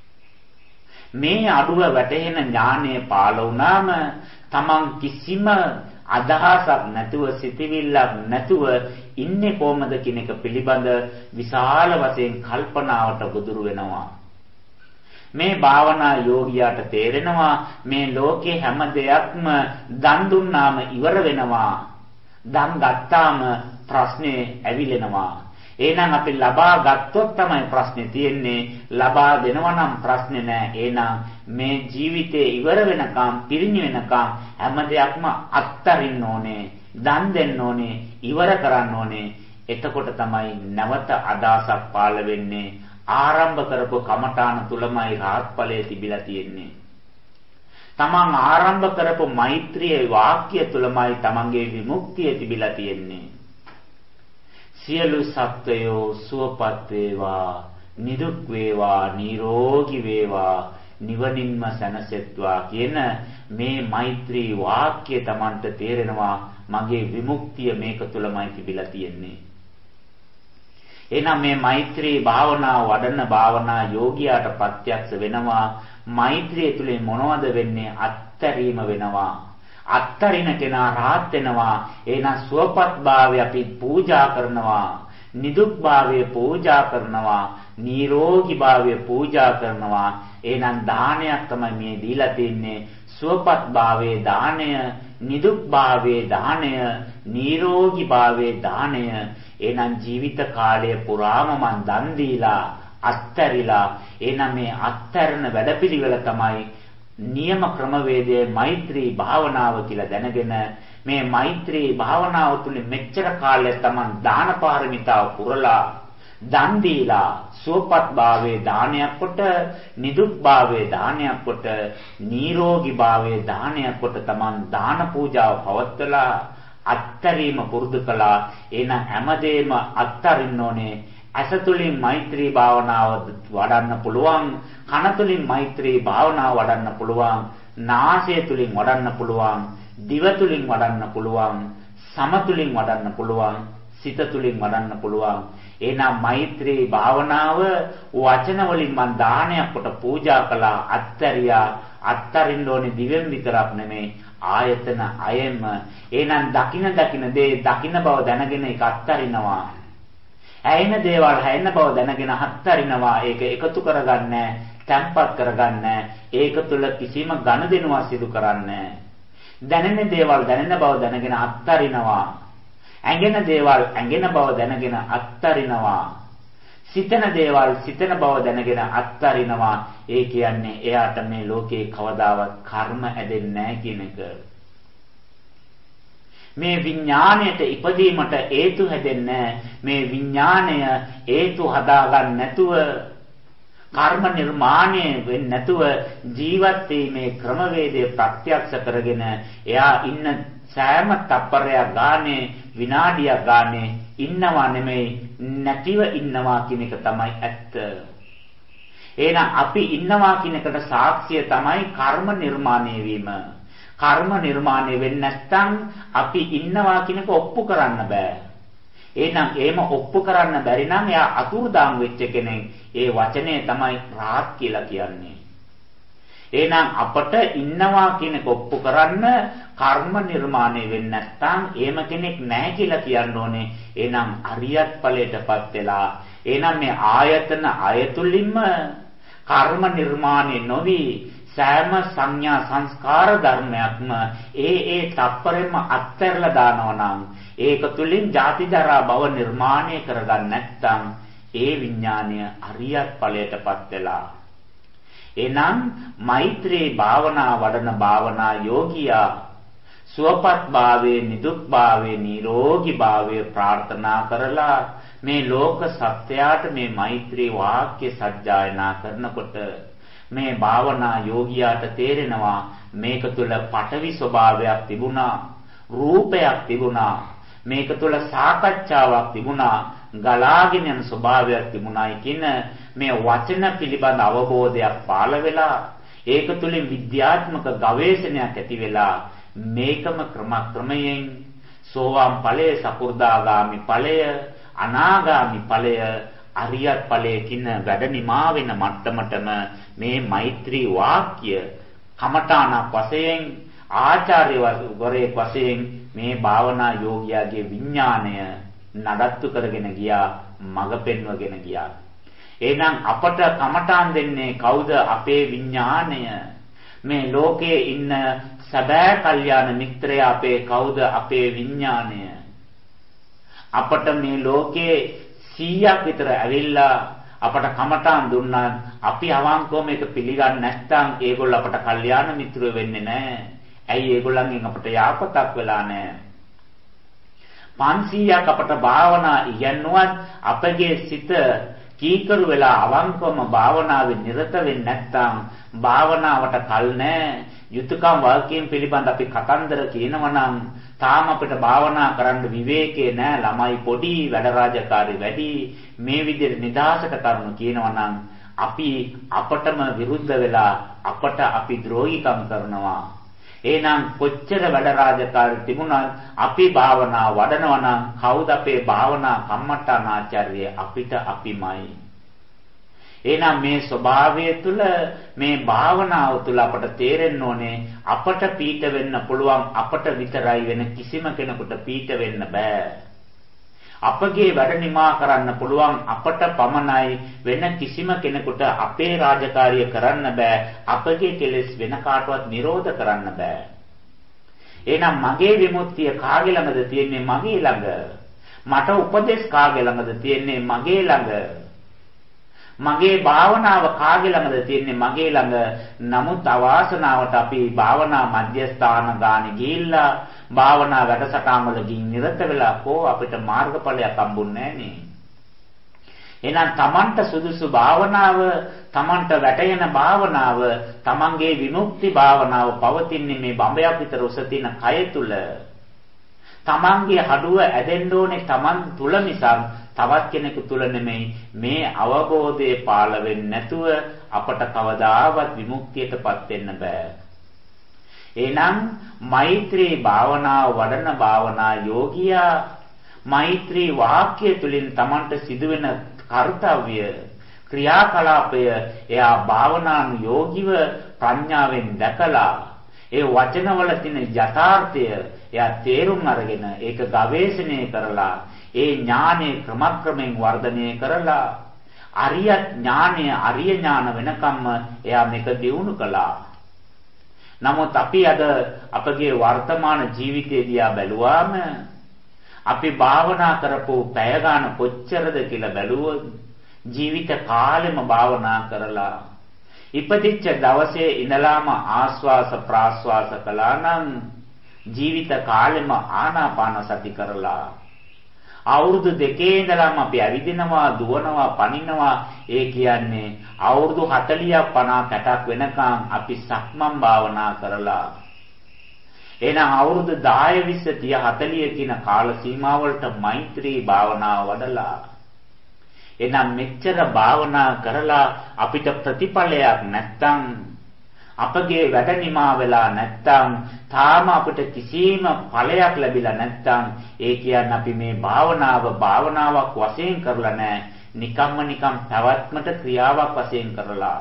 මේ අඩුව වැටහෙන ඥානය පාළ වුණාම තමන් කිසිම අදහසක් නැතුව සිතවිල්ලක් නැතුව ඉන්නේ කොහමද කියන එක පිළිබඳ විශාල වශයෙන් කල්පනාවට ගොදුරු වෙනවා. මේ භාවනා යෝගියාට තේරෙනවා මේ ලෝකේ හැම දෙයක්ම දන් දුන්නාම ඉවර වෙනවා. දන් ගත්තාම ප්‍රශ්නේ ඇවිලෙනවා. එහෙනම් අපි ලබා ගත්තොත් තමයි ප්‍රශ්නේ තියෙන්නේ. ලබා දෙනවා නම් ප්‍රශ්නේ නෑ. එහෙනම් මේ ජීවිතේ ඉවර වෙනකම් පිරිණි වෙනකම් හැම දෙයක්ම අත්තරින්න ඕනේ. දන් දෙන්න ඕනේ. ඉවර කරන්න ඕනේ. එතකොට තමයි නැවත අදාසක් පාළ වෙන්නේ. ආරම්භ කරපු කමඨාන තුලමයි රාහත්ඵලයේ තිබිලා තියෙන්නේ. තමන් ආරම්භ කරපු මෛත්‍රියේ වාක්‍ය තුලමයි තමන්ගේ විමුක්තිය තිබිලා තියෙන්නේ. සියලු සත්වයෝ සුවපත් වේවා, නිදුක් වේවා, නිරෝගී වේවා, නිවනින්ම සැනසෙත්වා කියන මේ මෛත්‍රී වාක්‍ය තමන්ට තේරෙනවා මගේ විමුක්තිය මේක තුලමයි තිබිලා තියෙන්නේ. එහෙනම් මේ මෛත්‍රී භාවනාව වඩන භාවනා යෝගියාට ප්‍රත්‍යක්ෂ වෙනවා මෛත්‍රිය තුලින් මොනවද වෙන්නේ? අත්තරීම වෙනවා. අත්තරින කෙනා රාහත් වෙනවා. එහෙනම් සුවපත් භාවය අපි පූජා කරනවා. නිදුක් භාවය පූජා කරනවා. නිරෝගී භාවය පූජා කරනවා. එහෙනම් දානයක් තමයි මේ දීලා තින්නේ. සුවපත් භාවයේ දාණය, නිදුක් භාවයේ දාණය, නිරෝගී භාවයේ දාණය. එහෙනම් ජීවිත කාලය පුරාම මං දන් දීලා අත්තරිලා එහෙනම් මේ අත්තරන වැඩපිළිවෙල තමයි නියම ක්‍රමවේදයේ මෛත්‍රී භාවනාව කියලා දැනගෙන මේ මෛත්‍රී භාවනාව තුළින් මෙච්චර කාලයක් Taman දාන පාරමිතාව පුරලා දන් දීලා සුවපත් භාවයේ දානයක් කොට නිදුක් භාවයේ දානයක් කොට නිරෝගී භාවයේ දානයක් කොට Taman දාන පූජාව පවත්වලා අත්තරීම පුරුදු කළා. එහෙනම් හැමදේම අත්තරින්න ඕනේ. ඇස තුලින් මෛත්‍රී භාවනාව වඩන්න පුළුවන්. කන තුලින් මෛත්‍රී භාවනාව වඩන්න පුළුවන්. නාසය තුලින් වඩන්න පුළුවන්. දිව තුලින් වඩන්න පුළුවන්. සම තුලින් වඩන්න පුළුවන්. සිත තුලින් වඩන්න පුළුවන්. එහෙනම් මෛත්‍රී භාවනාව වචන වලින් මන් දානයක් කොට පූජා කළා. අත්තරියා. අත්තරින්න ඕනේ දිවෙන් විතරක් නෙමෙයි. ආයතන අයෙම. එහෙනම් දකින දේ දකින බව දැනගෙන ඒක අත්තරිනවා. ඇයෙන දේවල් ඇයෙන බව දැනගෙන අත්තරිනවා. ඒක එකතු කරගන්නේ, තැම්පත් කරගන්නේ. ඒක තුල කිසිම ගනුදෙනුවක් සිදු කරන්නේ. දැනෙන දේවල් දැනෙන බව දැනගෙන අත්තරිනවා. ඇඟෙන දේවල් ඇඟෙන බව දැනගෙන අත්තරිනවා. සිතන දේවල් සිතන බව දැනගෙන අත්තරිනවා. ඒ කියන්නේ එයාට මේ ලෝකේ කවදාවත් කර්ම ඇදෙන්නේ නැහැ කියන එක. මේ විඥාණයට ඉපදීමට හේතු හැදෙන්නේ මේ විඥාණය හේතු හදාගන්න නැතුව කර්ම නිර්මාණය වෙන්නේ නැතුව ජීවත් වීමේ ක්‍රමවේදය ප්‍රත්‍යක්ෂ කරගෙන එයා ඉන්න සෑම තප්පරයක් ගානේ විනාඩියක් ගානේ ඉන්නවා නෙමෙයි නැතිව ඉන්නවා කියන එක තමයි ඇත්ත. එහෙනම් අපි ඉන්නවා කියන එකට සාක්ෂිය තමයි කර්ම නිර්මාණය වීම. කර්ම නිර්මාණය වෙන්නේ නැත්නම් අපි ඉන්නවා කියන එක ඔප්පු කරන්න බෑ. එහෙනම් එහෙම ඔප්පු කරන්න බැරි නම් එයා අතුරුදාම් වෙච්ච කෙනෙක්. ඒ වචනේ තමයි රාහත් කියලා කියන්නේ. එහෙනම් අපට ඉන්නවා කියන එක ඔප්පු කරන්න කර්ම නිර්මාණය වෙන්නේ නැත්නම් එහෙම කෙනෙක් නැහැ කියලා කියන්න ඕනේ. එහෙනම් අරියත් ඵලයටපත් වෙලා එහෙනම් මේ ආයතන අයතුලින්ම කර්ම නිර්මාණය නොවි සෑම සංඥා සංස්කාර ධර්මයක්ම ඒ තප්පරෙම අත්හැරලා දානවා නම් ඒක තුලින් ජාති ජරා භව නිර්මාණය කරගන්න නැත්නම් ඒ විඥානය අරියත් ඵලයටපත් වෙලා එනම් මෛත්‍රී භාවනා වඩන භාවනා යෝගියා සුවපත් භාවයේ නිදුක් භාවයේ නිරෝගී භාවයේ ප්‍රාර්ථනා කරලා මේ ලෝක සත්‍යයට මේ මෛත්‍රී වාක්‍ය සජ්ජායනා කරනකොට මේ භාවනා යෝගියාට තේරෙනවා මේක තුල පඨවි ස්වභාවයක් තිබුණා රූපයක් තිබුණා මේක තුල සාකච්ඡාවක් තිබුණා ගලාගෙන යන ස්වභාවයක් තිබුණායි කියන මේ වචන පිළිබඳ අවබෝධයක් පාළ වෙලා ඒක තුළින් විද්‍යාත්මක ගවේෂණයක් ඇති වෙලා මේකම ක්‍රමයෙන් සෝවාන් ඵලය, සකු르දාගාමි ඵලය, අනාගාමි ඵලය, අරියත් ඵලයකින් වැඩ නිමා වෙන මට්ටමටම මේ මෛත්‍රී වාක්‍ය කමඨාන වශයෙන් ආචාර්ය වරේ වශයෙන් මේ භාවනා යෝගියාගේ විඥාණය නඩත්තු කරගෙන ගියා, මඟ පෙන්වගෙන ගියා. එහෙනම් අපට කමඨාන් දෙන්නේ කවුද? අපේ විඥාණය. මේ ලෝකේ ඉන්න සැබෑ කල්යාණ මිත්‍රය අපේ කවුද? අපේ විඥාණය. අපට මේ ලෝකේ 100ක් විතර ඇවිල්ලා අපට කමඨාන් දුන්නා, අපි අවංකව මේක පිළිගන්නේ නැත්නම් ඒගොල්ලෝ අපට කල්යාණ මිත්‍රයෝ වෙන්නේ නැහැ. ඇයි? ඒගොල්ලන්ගෙන් අපට යාපතක් වෙලා නැහැ. 500ක් අපට භාවනා ඉගෙනුවත් අපගේ සිත කීකරු වෙලා අවංකවම භාවනාවේ නිරත වෙන්නේ නැත්නම් භාවනාවට කල් නැහැ. යුතුයකම් වාක්‍යයෙන් පිළිබඳ අපි කතන්දර කියනවා නම් තාම අපිට භාවනා කරන්න විවේකේ නැහැ. ළමයි පොඩි, වැඩ රාජකාරී වැඩි. මේ විදිහට නිදාසට කරුණු කියනවා නම් අපි අපටම විරුද්ධ වෙලා අපට අපි ද්‍රෝහීකම් කරනවා. එහෙනම් කොච්චර වැඩ රාජකාරී තිබුණත් අපි භාවනා වඩනවා නම් කවුද අපේ භාවනා කම්මඨානාචාර්ය? අපිට අපිමයි. එහෙනම් මේ ස්වභාවය තුළ මේ භාවනාව තුළ අපට තේරෙන්න ඕනේ අපට පීඩ වෙන්න පුළුවන් අපට විතරයි, වෙන කිසිම කෙනෙකුට පීඩ වෙන්න බෑ. අපගේ වැඩ නිමා කරන්න පුළුවන් අපට පමණයි, වෙන කිසිම කෙනෙකුට අපේ රාජකාරිය කරන්න බෑ. අපගේ කෙලෙස් වෙන කාටවත් නිරෝධ කරන්න බෑ. එහෙනම් මගේ විමුක්තිය කාගේ ළඟද තියෙන්නේ? මගේ ළඟ. මට උපදෙස් කාගේ ළඟද තියෙන්නේ? මගේ ළඟ. මගේ භාවනාව කාගේ ළඟද තියෙන්නේ? මගේ ළඟ. නමුත් අවාසනාවට අපි භාවනා මධ්‍යස්ථාන ගානේ ගිහිල්ලා භාවනා වැඩසටහන් වල නිරත වෙලා අපිට මාර්ගඵලයක් හම්බුන්නේ නැහනේ. එහෙනම් Tamanට සුදුසු භාවනාව, Tamanට වැටෙන භාවනාව, Tamanගේ විමුක්ති භාවනාව පවතින්නේ මේ බඹයක් විතර උස තියෙන කය තුල. Tamanගේ හඩුව ඇදෙන්න ඕනේ Taman තුල මිසක් තවත් කෙනෙකු තුල නෙමෙයි. මේ අවබෝධය පාළ වෙන්නේ නැතුව අපට කවදාවත් විමුක්තියටපත් වෙන්න බෑ. එහෙනම් මෛත්‍රී භාවනාව වඩන භාවනා යෝගියා මෛත්‍රී වාක්‍ය තුලින් Tamanට සිදුවෙන කර්තව්‍ය ක්‍රියාකලාපය එයා භාවනානුයෝගීව ප්‍රඥාවෙන් දැකලා ඒ වචනවල තියෙන යථාර්ථය එයා තේරුම් අරගෙන ඒක ගවේෂණය කරලා ඒ ඥානෙ ක්‍රමක්‍රමයෙන් වර්ධනය කරලා අරියත් ඥානය අරිය ඥාන වෙනකම්ම එයා මේක දියුණු කළා. නමුත් අපි අද අපගේ වර්තමාන ජීවිතය දිහා බැලුවාම අපි භාවනා කරපු පැය ගන්න කොච්චරද කියලා බැලුවොත් ජීවිත කාලෙම භාවනා කරලා ඉපදිච්ච දවසේ ඉඳලාම ආස්වාස ප්‍රාස්වාස කළා නම් ජීවිත කාලෙම ආනාපාන සති කරලා අවුරුදු 2 ඉඳලාම අපි ඇවිදිනවා, දුවනවා, පනිනවා. ඒ කියන්නේ අවුරුදු 40ක් 50ක් 60ක් වෙනකන් අපි සක්මන් භාවනා කරලා. එහෙනම් අවුරුදු 10 20 30 40 කියන කාල සීමාවලට මෛත්‍රී භාවනාව වඩලා. එහෙනම් මෙච්චර භාවනා කරලා අපිට ප්‍රතිඵලයක් නැත්තම් අපගේ වැඩ නිමා වෙලා නැත්තම් තාම අපිට කිසිම ඵලයක් ලැබිලා නැත්තම් ඒ කියන්නේ අපි මේ භාවනාවක් වශයෙන් කරලා නැහැ. නිකම් පැවැත්මට ක්‍රියාවක් වශයෙන් කරලා.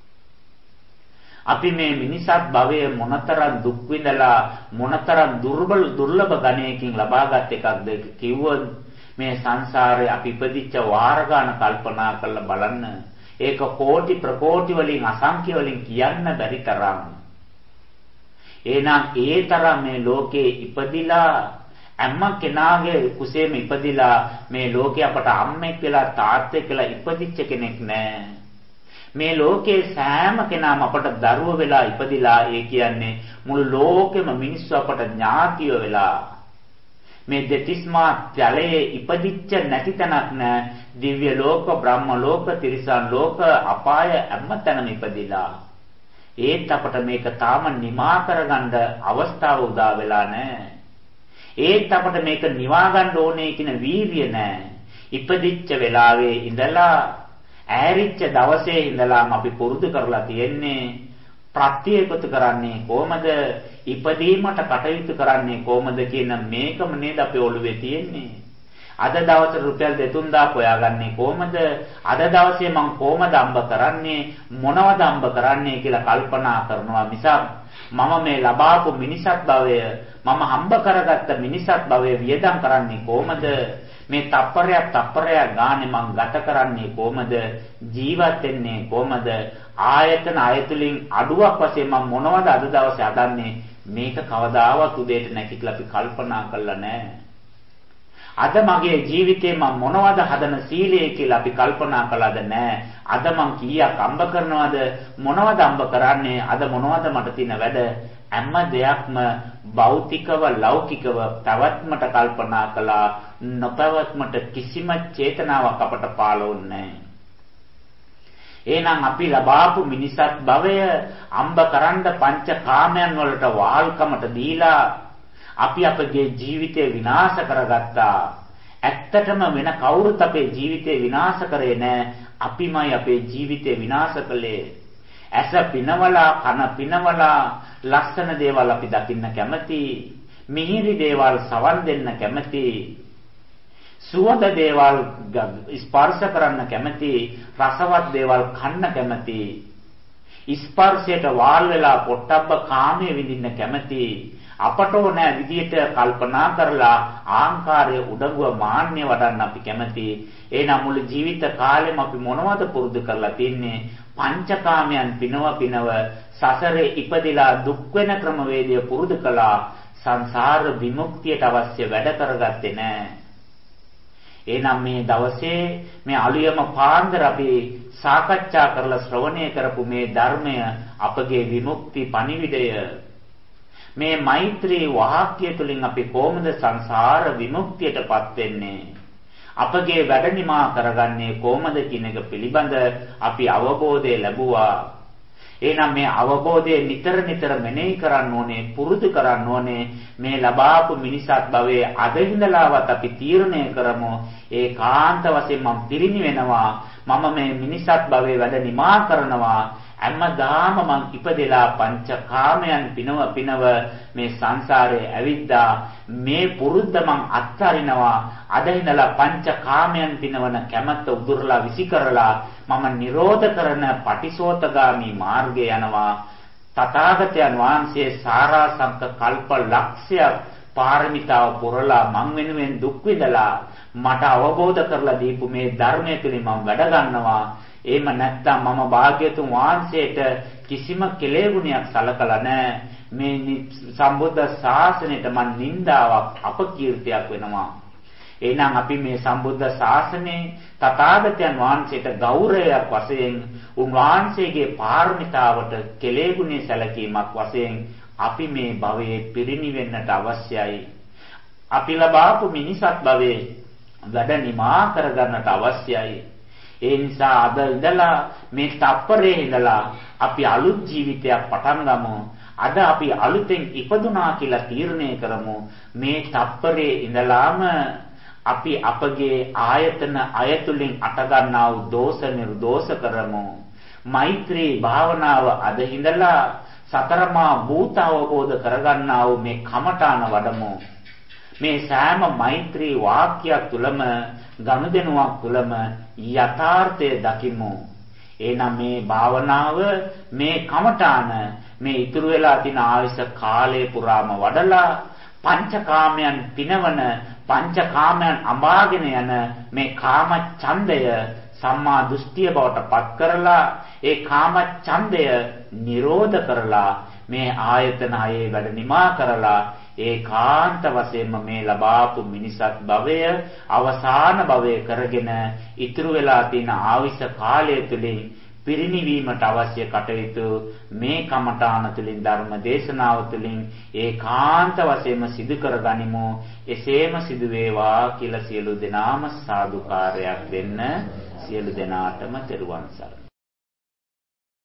අපි මේ මිනිසත් භවයේ මොනතරම් දුක් විඳලා මොනතරම් දුර්ලභ ගණයකින් ලබාගත් එකක්ද කිව්වොත් මේ සංසාරේ අපි ඉපදිච්ච වාර ගන්න කල්පනා කරලා බලන්න. ඒක කෝටි ප්‍රකෝටි වලින් අසංඛ්‍ය වලින් කියන්න බැරි තරම්. එහෙනම් ඒ තරම් මේ ලෝකේ ඉපදිලා අම්ම කෙනාගේ කුසේම ඉපදිලා මේ ලෝකේ අපට අම්මෙක් වෙලා තාත්තෙක් වෙලා ඉපදිච්ච කෙනෙක් නැහැ. මේ ලෝකේ සෑම කෙනාම අපට දරුවෝ වෙලා ඉපදිලා ඒ කියන්නේ මුළු ලෝකෙම මිනිස්සු අපට ඥාතියෝ වෙලා මේ දෙතිස්මා ජලයේ ඉපදිච්ච නැති තැනක් නැහැ. දිව්‍ය ලෝක, බ්‍රහ්ම ලෝක, තිරිසන් ලෝක, අපාය හැමතැනම ඉපදිලා. ඒත් අපට මේක තාම නිමා කරගන්න අවස්ථාව උදා වෙලා නැහැ. ඒත් අපට මේක නිවා ගන්න ඕනේ කියන වීර්ය නැහැ. ඉපදිච්ච වෙලාවේ ඉඳලා ඈරිච්ච දවසේ ඉඳලාම අපි පුරුදු කරලා තියෙන්නේ ප්‍රත්‍ය එකතු කරන්නේ කොහමද? ඉපදීමට කටයුතු කරන්නේ කොහමද කියන මේකම නේද අපේ ඔළුවේ තියෙන්නේ. අද දවසේ රුපියල් 2-3000 හොයාගන්නේ කොහමද? අද දවසේ මං කොහමද අම්බ කරන්නේ? මොනවද අම්බ කරන්නේ කියලා කල්පනා කරනවා මිසක් මම මේ ලබාපු මිනිසත් භවය මම හම්බ කරගත්ත මිනිසත් භවය වියදම් කරන්නේ කොහමද? මේ තප්පරයක් ගානේ මං ගත කරන්නේ කොහමද? ජීවත් වෙන්නේ කොහමද? ආයතන අයතුලින් අඩුවක් වශයෙන් මම මොනවද අද දවසේ හදන්නේ? මේක කවදාවත් උදේට නැගිටලා අපි කල්පනා කරලා නැහැ. අද මගේ ජීවිතේ මම මොනවද හදන සීලය කියලා අපි කල්පනා කළාද නැහැ. අද මං කීයක් අම්බ කරනවද? මොනවද අම්බ කරන්නේ? අද මොනවද මට තියෙන වැඩ? හැම දෙයක්ම භෞතිකව ලෞකිකව පැවැත්මට කල්පනා කළා. නොපැවැත්මට කිසිම චේතනාවක් අපට පාලවන්නේ නැහැ. එහෙනම් අපි ලබාපු මිනිසත් භවය අම්බ කරන්න පංච කාමයන් වලට වාල්කමට දීලා අපි අපගේ ජීවිතය විනාශ කරගත්තා. ඇත්තටම වෙන කවුරුත් අපේ ජීවිතය විනාශ කරේ නැහැ. අපිමයි අපේ ජීවිතය විනාශ කළේ. ඇස පිනවලා, කන පිනවලා, ලස්සන දේවල් අපි දකින්න කැමති, මිහිරි දේවල් සවන් දෙන්න කැමති, සුවඳ දේවල් ස්පර්ශ කරන්න කැමති, රසවත් දේවල් කන්න කැමති, ස්පර්ශයට වාල් වෙලා පොට්ටබ්බ කාමයේ විඳින්න කැමති, අපට ඕනෑ විදියට කල්පනා කරලා ආංකාරයේ උඩඟුව මාන්නය වඩන්න අපි කැමති. එහෙනම් මුළු ජීවිත කාලෙම අපි මොනවද පුරුදු කරලා තින්නේ? පංචකාමයන් පිනව සසරේ ඉපදිලා දුක් වෙන ක්‍රමවේදය පුරුදු කළා. සංසාර විමුක්තියට අවශ්‍ය වැඩ කරගත්තේ නැහැ. එහෙනම් මේ දවසේ මේ අලුයම පාන්දර අපි සාකච්ඡා කරලා ශ්‍රවණය කරපු මේ ධර්මය අපගේ විමුක්ති පණිවිඩය. මේ මෛත්‍රී වාක්‍ය තුලින් අපි කොහොමද සංසාර විමුක්තියටපත් වෙන්නේ? අපගේ වැඩ නිමා කරගන්නේ කොහොමද කියන එක පිළිබඳ අපි අවබෝධය ලැබුවා. එහෙනම් මේ අවබෝධය නිතර මෙනෙහි කරන්න ඕනේ, පුරුදු කරන්න ඕනේ. මේ ලබාපු මිනිසත් භවයේ අද ඉඳලාවත් අපි තීරණය කරමු ඒකාන්ත වශයෙන් මම පිරිණිවෙනවා. මම මේ මිනිසත් භවයේ වැඩ නිමා කරනවා. හැමදාම මං ඉපදෙලා පංචකාමයන් පිනව මේ සංසාරේ ඇවිද්දා. මේ පුරුද්ද මං අත්හරිනවා. අද ඉඳලා පංචකාමයන් පිනවන කැමැත්ත උදුරලා විසිකරලා මම නිරෝධ කරන පටිසෝතගාමි මාර්ගේ යනවා. තථාගතයන් වහන්සේ සාරාංශක කල්ප ලක්ෂයක් පාරමිතාව පුරලා මං වෙනුවෙන් දුක් විඳලා මට අවබෝධ කරලා දීපු මේ ධර්මය තුලින් මම වැඩ ගන්නවා. එහෙම නැත්නම් මම භාග්‍යතුන් වහන්සේට කිසිම කෙලෙගුණයක් සලකලා නැහැ. මේ සම්බුද්ධ ශාසනයට මන් නින්දාවක් අපකීර්තියක් වෙනවා. එහෙනම් අපි මේ සම්බුද්ධ ශාසනයේ තථාගතයන් වහන්සේට ගෞරවයක් වශයෙන් උන්වහන්සේගේ පාරමිතාවට කෙලෙගුණේ සැලකීමක් වශයෙන් අපි මේ භවයේ පිරිණිවෙන්නට අවශ්‍යයි. අපි ලබාපු මිනිසත් භවයේ වැඩ නිමා කරගන්නට අවශ්‍යයි. ඒ නිසා අද ඉඳලා මේ තප්පරේ ඉඳලා අපි අලුත් ජීවිතයක් පටන් ගමු. අද අපි අලුතෙන් ඉපදුනා කියලා තීරණය කරමු. මේ තප්පරේ ඉඳලාම අපි අපගේ ආයතන අයතුලින් අටගන්නා වූ දෝෂ නිර්දෝෂ කරමු. මෛත්‍රී භාවනාව අද ඉඳලා සතරමා භූත අවබෝධ කරගන්නා වූ මේ කමඨාන වඩමු. මේ සෑම මෛත්‍රී වාක්‍යයක් තුලම ගනුදෙනුවක් තුලම යථාර්ථය දකිමු. එහෙනම් මේ භාවනාව මේ කමඨාන මේ ඉතුරු වෙලා තියෙන ආයස කාලය පුරාම වඩලා පංචකාමයන් පිනවන පංචකාමයන් අඹාගෙන යන මේ කාම ඡන්දය සම්මා දෘෂ්ටිය බවට පත් කරලා ඒ කාම ඡන්දය නිරෝධ කරලා මේ ආයතන හයේ වැඩ නිමා කරලා ඒකාන්ත වශයෙන්ම මේ ලබාපු මිනිසත් භවය අවසාන භවය කරගෙන ඉතුරු වෙලා තියෙන ආවිස කාලය තුලින් පිරිණිවීමට අවශ්‍ය කටයුතු මේ කමඨාන තුලින් ධර්ම දේශනාව තුලින් ඒකාන්ත වශයෙන්ම සිදු කරගනිමු. එසේම සිදු වේවා කියලා සියලු දෙනාම සාදුකාරයක් දෙන්න. සියලු දෙනාටම තෙරුවන් සරණයි.